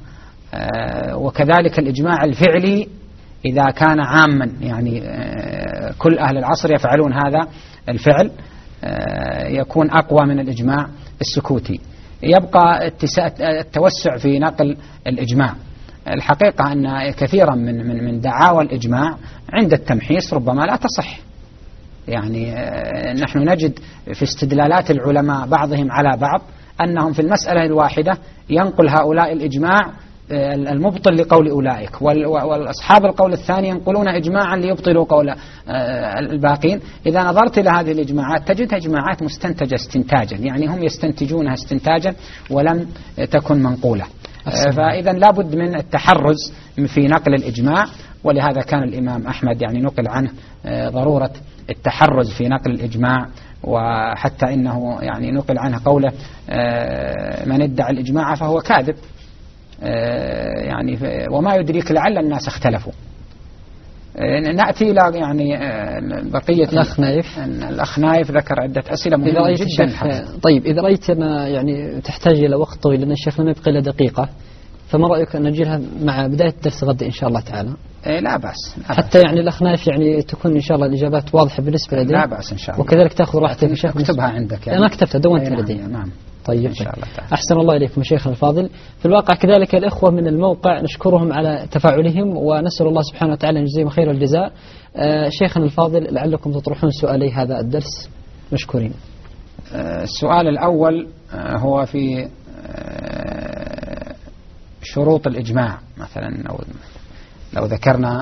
وكذلك الإجماع الفعلي إذا كان عاما، يعني كل أهل العصر يفعلون هذا الفعل، يكون أقوى من الإجماع السكوتي. يبقى التوسع في نقل الإجماع. الحقيقة أن كثيرا من من من دعاوى الإجماع عند التمحيص ربما لا تصح. يعني نحن نجد في استدلالات العلماء بعضهم على بعض أنهم في المسألة الواحدة ينقل هؤلاء الإجماع المبطل لقول أولئك، والأصحاب القول الثاني ينقلون إجماعا ليبطلوا قول الباقين. إذا نظرت إلى هذه الإجماعات تجدها إجماعات مستنتجة استنتاجا، يعني هم يستنتجونها استنتاجا ولم تكن منقولة. فإذا لابد من التحرز في نقل الإجماع، ولهذا كان الإمام أحمد يعني نقل عنه ضرورة التحرز في نقل الإجماع، وحتى إنه يعني نقل عنه قوله من ادعى الإجماع فهو كاذب. يعني وما يدريك لعل الناس اختلفوا. نأتي إلى يعني بقية الأخ نايف. الأخ نايف ذكر عدة أسئلة مهمة جدا. طيب إذا رأيت ما يعني تحتاج إلى وقت طويل لأن الشيخ لم يبقى إلا دقيقة، فما رأيك أن نجيلها مع بداية الدرس غد إن شاء الله تعالى؟ إيه لا بأس، لا حتى يعني الأخ نايف يعني تكون إن شاء الله الإجابات واضحة بالنسبة لديه. لا بأس إن شاء الله. وكذلك تأخذ راحتك يا شيخ. اكتبها عندك يعني. أنا كتبتها دونتها نعم لدي. نعم. طيب إن شاء الله تعالى. أحسن الله إليكم شيخنا الفاضل. في الواقع كذلك الإخوة من الموقع نشكرهم على تفاعلهم، ونسأل الله سبحانه وتعالى أن يجزيهم خير الجزاء. آه شيخنا الفاضل لعلكم تطرحون سؤالي هذا الدرس مشكورين. آه السؤال الأول آه هو في آه شروط الإجماع مثلا، أو لو ذكرنا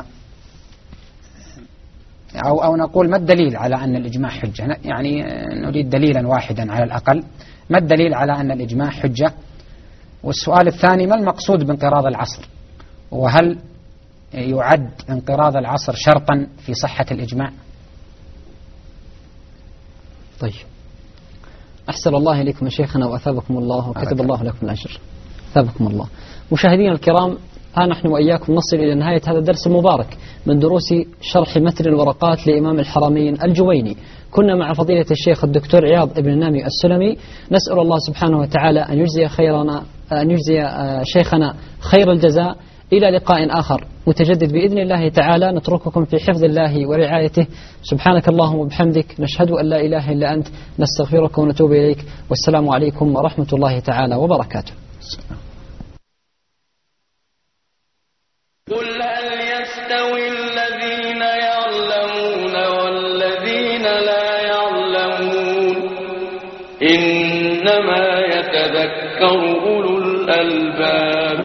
أو أو نقول ما الدليل على أن الإجماع حجة؟ يعني نريد دليلا واحدا على الأقل. ما الدليل على أن الإجماع حجة؟ والسؤال الثاني ما المقصود بانقراض العصر؟ وهل يعد انقراض العصر شرطا في صحة الإجماع؟ طيب أحسن الله إليكم شيخنا وأثابكم الله وكتب الله لكم الأجر. أثابكم الله. مشاهدينا الكرام، ها نحن وإياكم نصل إلى نهاية هذا الدرس المبارك من دروس شرح متن الورقات لإمام الحرمين الجويني. كنا مع فضيلة الشيخ الدكتور عياض بن نامي السلمي. نسأل الله سبحانه وتعالى أن يجزي خيرنا أن يجزي شيخنا خير الجزاء. إلى لقاء آخر متجدد بإذن الله تعالى، نترككم في حفظ الله ورعايته. سبحانك اللهم وبحمدك، نشهد أن لا إله إلا أنت، نستغفرك ونتوب إليك، والسلام عليكم ورحمة الله تعالى وبركاته. قل هل يستوي الذين يعلمون والذين لا يعلمون إنما يتذكر أولو الألباب.